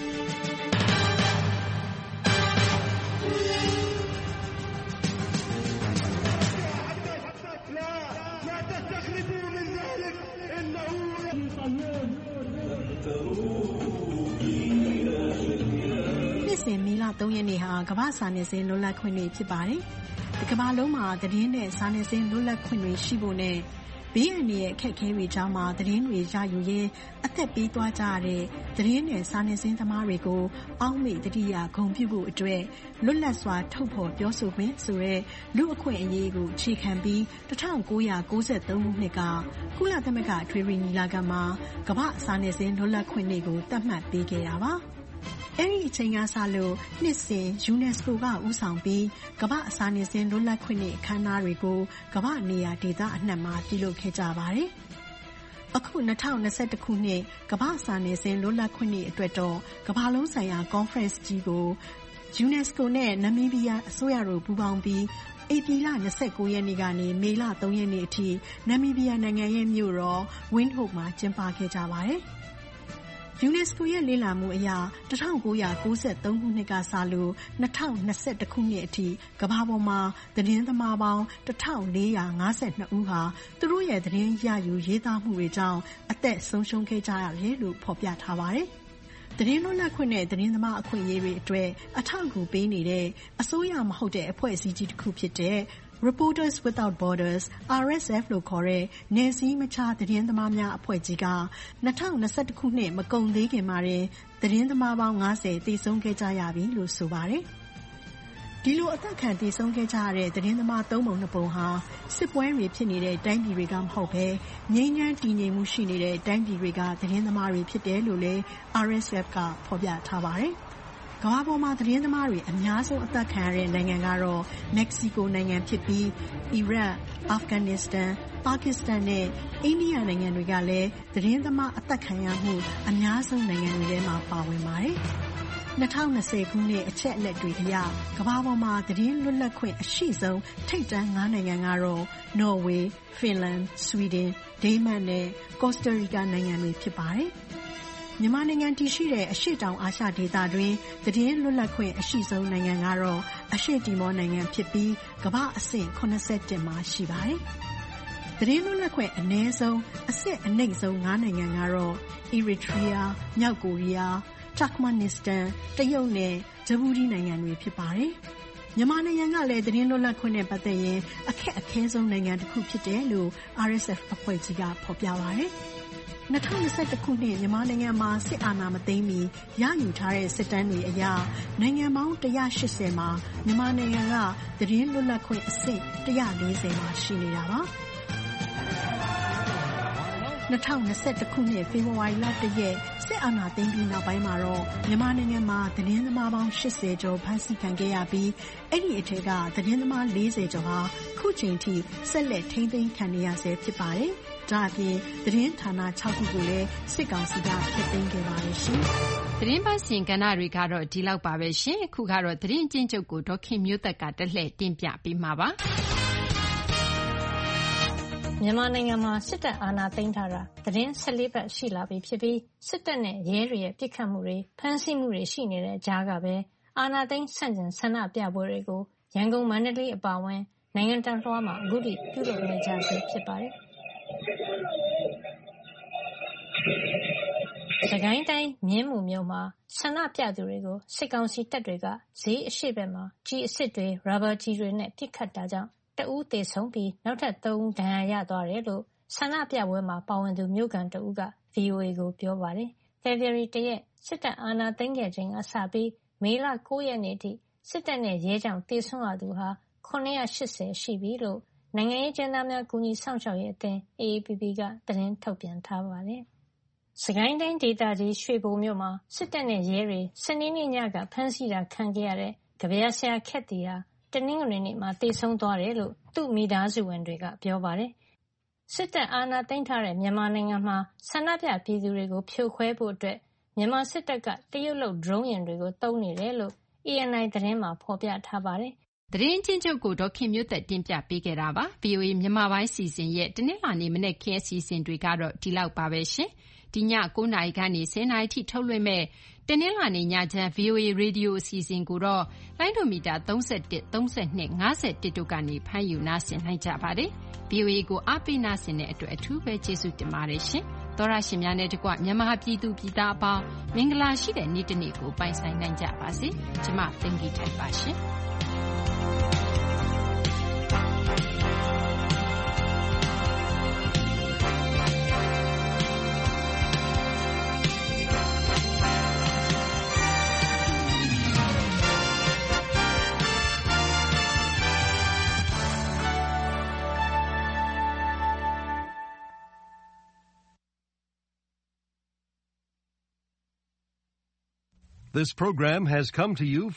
နှစ်စဉ်မေလသုံးရက်နေ့ဟာကမ္ဘာ့စာနယ်ဇင်းလွတ်လပ်ခွင့်နေ့ဖြစ်ပါတယ်။ကမ္ဘာလုံးမှာသတင်းနဲ့စာနယ်ဇင်းလွတ်လပ်ခွင့်တွေရှိဖို့နဲ့ဘေးအန္တရာယ်အခက်အခဲတွေကြားမှာသတင်းတွေရယူရင်းအသက်ပေးသွားကြရတဲ့သတင်းနဲ့စာနယ်ဇင်းသမားတွေကိုအောက်မေ့သတိရဂုဏ်ပြုဖို့အတွက်လွတ်လပ်စွာထုတ်ဖော်ပြောဆိုခွင့်ဆိုတဲ့လူ့အခွင့်အရေးကိုအခြေခံပြီး၁၉၉၃ခုနှစ်ကကုလသမဂ္ဂအထွေထွေညီလာခံမှာကမ္ဘာ့စာနယ်ဇင်းလွတ်လပ်ခွင့်နေ့ကိုသတ်မှတ်ပေးခဲ့တာပါ။အဲဒီအချိန်ကစလို့နှစ်စဉ် UNESCO ကဦးဆောင်ပြီးကမ္ဘာ့စာနယ်ဇင်းလွတ်လပ်ခွင့်နေ့အခမ်းအနားတွေကိုကမ္ဘာ့နေရာဒေသအနှံ့မှာပြုလုပ်ခဲ့ကြပါတယ်။အခု၂၀၂၁ခုနှစ်ကမ္ဘာ့စာနယ်ဇင်းလွတ်လပ်ခွင့်နေ့အတွက်တော့ကမ္ဘာလုံးဆိုင်ရာ Conference ကြီးကို UNESCO နဲ့ Namibia အစိုးရတို့ပူးပေါင်းပြီးဧပြီလ၂၉ရက်နေ့ကနေမေလ၃ရက်နေ့အထိ Namibia နိုင်ငံရဲ့မြို့တော် Windhoek မှာကျင်းပခဲ့ကြပါတယ်။ UNESCO ရဲ့လေ့လာမှုအရ၁၉၉၃ခုနှစ်ကစလို့၂၀၂၁ခုနှစ်အထိကမ္ဘာပေါ်မှာသတင်းသမားပေါင်း၁၄၅၂ဦးဟာသူတို့ရဲ့သတင်းရယူရေးသားမှုတွေကြောင့်အသက်ဆုံးရှုံးခဲ့ကြရတယ်လို့ဖော်ပြထားပါတယ်။သတင်းလွတ်လပ်ခွင့်နဲ့သတင်းသမားအခွင့်အရေးတွေအတွက်အထောက်အကူပေးနေတဲ့အစိုးရမဟုတ်တဲ့အဖွဲ့အစည်းကြီးတစ်ခုဖြစ်တဲ့Reporters Without Borders R S F လို့ခေါ်တဲ့နယ်စည်းမခြားသတင်းသမားများအဖွဲ့ကြီးက၂၀၂၁ခုနှစ်မကုန်သေးခင်မှာတင်သတင်းသမားပေါင်း၅၀သေဆုံးခဲ့ကြရပြီလို့ဆိုပါတယ်။ဒီလိုအသက်ခံသေဆုံးခဲ့ကြရတဲ့သတင်းသမားသုံးပုံနှစ်ပုံဟာစစ်ပွဲတွေဖြစ်နေတဲ့တိုင်းပြည်တွေကမဟုတ်ဘဲငြိမ်းချမ်းတည်ငြိမ်မှုရှိနေတဲ့တိုင်းပြည်တွေကသတင်းသမားတွေဖြစ်တယ်လို့လည်း R S F ကဖော်ပြထားပါတယ်။ကမ္ဘာပေါ်မှာသတင်းသမားတွေအများဆုံးအသက်ခံရတဲ့နိုင်ငံကတော့မက္ကဆီကိုနိုင်ငံဖြစ်ပြီးအီရတ်၊အာဖဂန်နစ္စတန်၊ပါကစ္စတန်နဲ့အိန္ဒိယနိုင်ငံတွေကလည်းသတင်းသမားအသက်ခံရမှုအများဆုံးနိုင်ငံတွေထဲမှာပါဝင်ပါတယ်။၂၀၂၀ခုနှစ်အချက်အလက်တွေအရကမ္ဘာပေါ်မှာသတင်းလွတ်လပ်ခွင့်အရှိဆုံးထိပ်တန်းငါးနိုင်ငံကတော့နော်ဝေး၊ဖင်လန်၊ဆွီဒင်၊ဒိန်းမတ်နဲ့ကော်စတာရီကာနိုင်ငံတွေဖြစ်ပါတယ်။မြန်မာနိုင်ငံတည်ရှိတဲ့အရှေ့တောင်အာရှဒေသတွင်းသတင်းလွတ်လပ်ခွင့်အရှိဆုံးနိုင်ငံကတော့အရှေ့တီမောနိုင်ငံဖြစ်ပြီးကမ္ဘာအဆင့်၇၁မှာရှိပါတယ်။သတင်းလွတ်လပ်ခွင့်အနည်းဆုံးအဆင့်အနိမ့်ဆုံးငါးနိုင်ငံကတော့အီရီထရီးယား၊မြောက်ကိုရီးယား၊တာခ်မနစ္စတန်၊တရုတ်နဲ့ဂျဘူတီနိုင်ငံတွေဖြစ်ပါတယ်။မြန်မာနိုင်ငံကလည်းသတင်းလွတ်လပ်ခွင့်နဲ့ပတ်သက်ရင်အခက်အခဲဆုံးနိုင်ငံတစ်ခုဖြစ်တယ်လို့ R S F အဖွဲ့ကြီးကဖော်ပြပါတယ်။၂၀၂၁ခုနှစ်မြန်မာနိုင်ငံမှာစစ်အာဏာမသိမ်းမီရယူထားတဲ့စစ်တမ်းတွေအရနိုင်ငံပေါင်း၁၈၀မှာမြန်မာနိုင်ငံကသတင်းလွတ်လပ်ခွင့်အဆင့်၁၄၀မှာရှိနေတာပါ။၂၀၂၁ခုနှစ်ဖေဖော်ဝါရီလ၁ရက်စစ်အာဏာသိမ်းပြီးနောက်ပိုင်းမှာတော့မြန်မာနိုင်ငံမှာသတင်းသမားပေါင်း၈၀ကျော်ဖမ်းဆီးခံခဲ့ရပြီးအဲ့ဒီအထက်ကသတင်းသမား၄၀ကျော်ဟာခုချိန်ထိဆက်လက်ထိန်းသိမ်းခံနေရဆဲဖြစ်ပါတယ်။ဒါအပြင်သတင်းဌာန၆ခုကိုလည်းစစ်ကောင်စီကဖျက်သိမ်းခဲ့ပါတယ်ရှင်။သတင်းပတ်စဉ်ကဏ္ဍတွေကတော့ဒီလောက်ပါပဲရှင်။အခုကတော့သတင်းကျဉ်းချုပ်ကိုဒေါခင်မျိုးသက်ကတလှည့်တင်ပြပေးမှာပါ။မြန်မာနိုင်ငံမှာစစ်တပ်အာဏာသိမ်းထားတာသတင်း၁၄ပတ်ရှိလာပြီဖြစ်ပြီးစစ်တပ်နဲ့ရဲတွေရဲ့ပစ်ခတ်မှုတွေဖမ်းဆီးမှုတွေရှိနေတဲ့ကြားကပဲအာဏာသိမ်းဆန့်ကျင်ဆန္ဒပြပွဲတွေကိုရန်ကုန်မန္တလေးအပါအဝင်နိုင်ငံတလွှားမှာအခုထိပြုလုပ်နေကြဆဲဖြစ်ပါတယ်။စကိုင်းတိုင်းမြင်းမူမြို့မှာဆန္ဒပြသူတွေကိုစစ်ကောင်စီတပ်တွေကဈေးအရှိဘက်မှာကျည်အစစ်တွေရာဘာကျည်တွေနဲ့ပစ်ခတ်တာကြောင့်တဦးသေဆုံးပြီးနောက်ထပ်သုံးဦးဒဏ်ရာရသွားတယ်လို့ဆန္ဒပြပွဲမှာပါဝင်သူမြို့ခံတဦးက ဗွီအိုအေ ကိုပြောပါတယ်။ဖေဖော်ဝါရီလတစ်ရက်စစ်တပ်အာဏာသိမ်းခဲ့ချိန်ကစပြီးမေလ၉ရက်နေ့ထိစစ်တပ်နဲ့ရဲကြောင့်သေဆုံးရသူဟာ၇၈၀ရှိပြီလို့နိုင်ငံရေးကျဉ်းသားများကူညီစောင့်ရှောက်ရေးအသင်း A A P P ကသတင်းထုတ်ပြန်ထားပါတယ်။စကိုင်းတိုင်းဒေသကြီးရွှေဘိုမြို့မှာစစ်တပ်နဲ့ရဲတွေစနေနေ့ညကဖမ်းဆီးတာခံခဲ့ရတဲ့ကဗျာဆရာခက်တီဟာတနင်္ဂနွေနေ့မှာသေဆုံးသွားတယ်လို့သူ့မိသားစုဝင်တွေကပြောပါတယ်။စစ်တပ်အာဏာသိမ်းထားတဲ့မြန်မာနိုင်ငံမှာဆန္ဒပြပြည်သူတွေကိုဖြိုခွဲဖို့အတွက်မြန်မာစစ်တပ်ကတရုတ်လုပ်ဒရုန်းယာဉ်တွေကိုသုံးနေတယ်လို့ A N I သတင်းမှာဖော်ပြထားပါတယ်။သတင်းကျဉ်းချုပ်ကိုဒေါခင်မျိုးသက်တင်ပြပေးခဲ့တာပါ။ V O A မြန်မာပိုင်းစီစဉ်ရဲ့တနင်္လာနေ့မနေ့ခင်းအစီအစဉ်တွေကတော့ဒီလောက်ပါပဲရှင်။ဒီည၉နာရီကနေ၁၀နာရီထိထုတ်လွှင့်မဲ့တနင်္လာနေ့ညချမ်း V O A ရေဒီယိုအစီအစဉ်ကိုတော့လိုင်းဒိုမီတာ၃၁၊၃၂၊၅၁တို့ကနေဖမ်းယူနားဆင်နိုင်ကြပါတယ်။ V O A ကိုအားပေးနားဆင်တဲ့အတွက်အထူးပဲကျေးဇူးတင်ပါတယ်ရှင်။သောရရှင်များနဲ့တကွမြန်မာပြည်သူပြည်သားအပေါင်းမင်္ဂလာရှိတဲ့နေ့တစ်နေ့ကိုပိုင်ဆိုင်နိုင်ကြပါစေ။ကျမသိင်္ဂီထိုက်ပါရှင်။ This program has come to you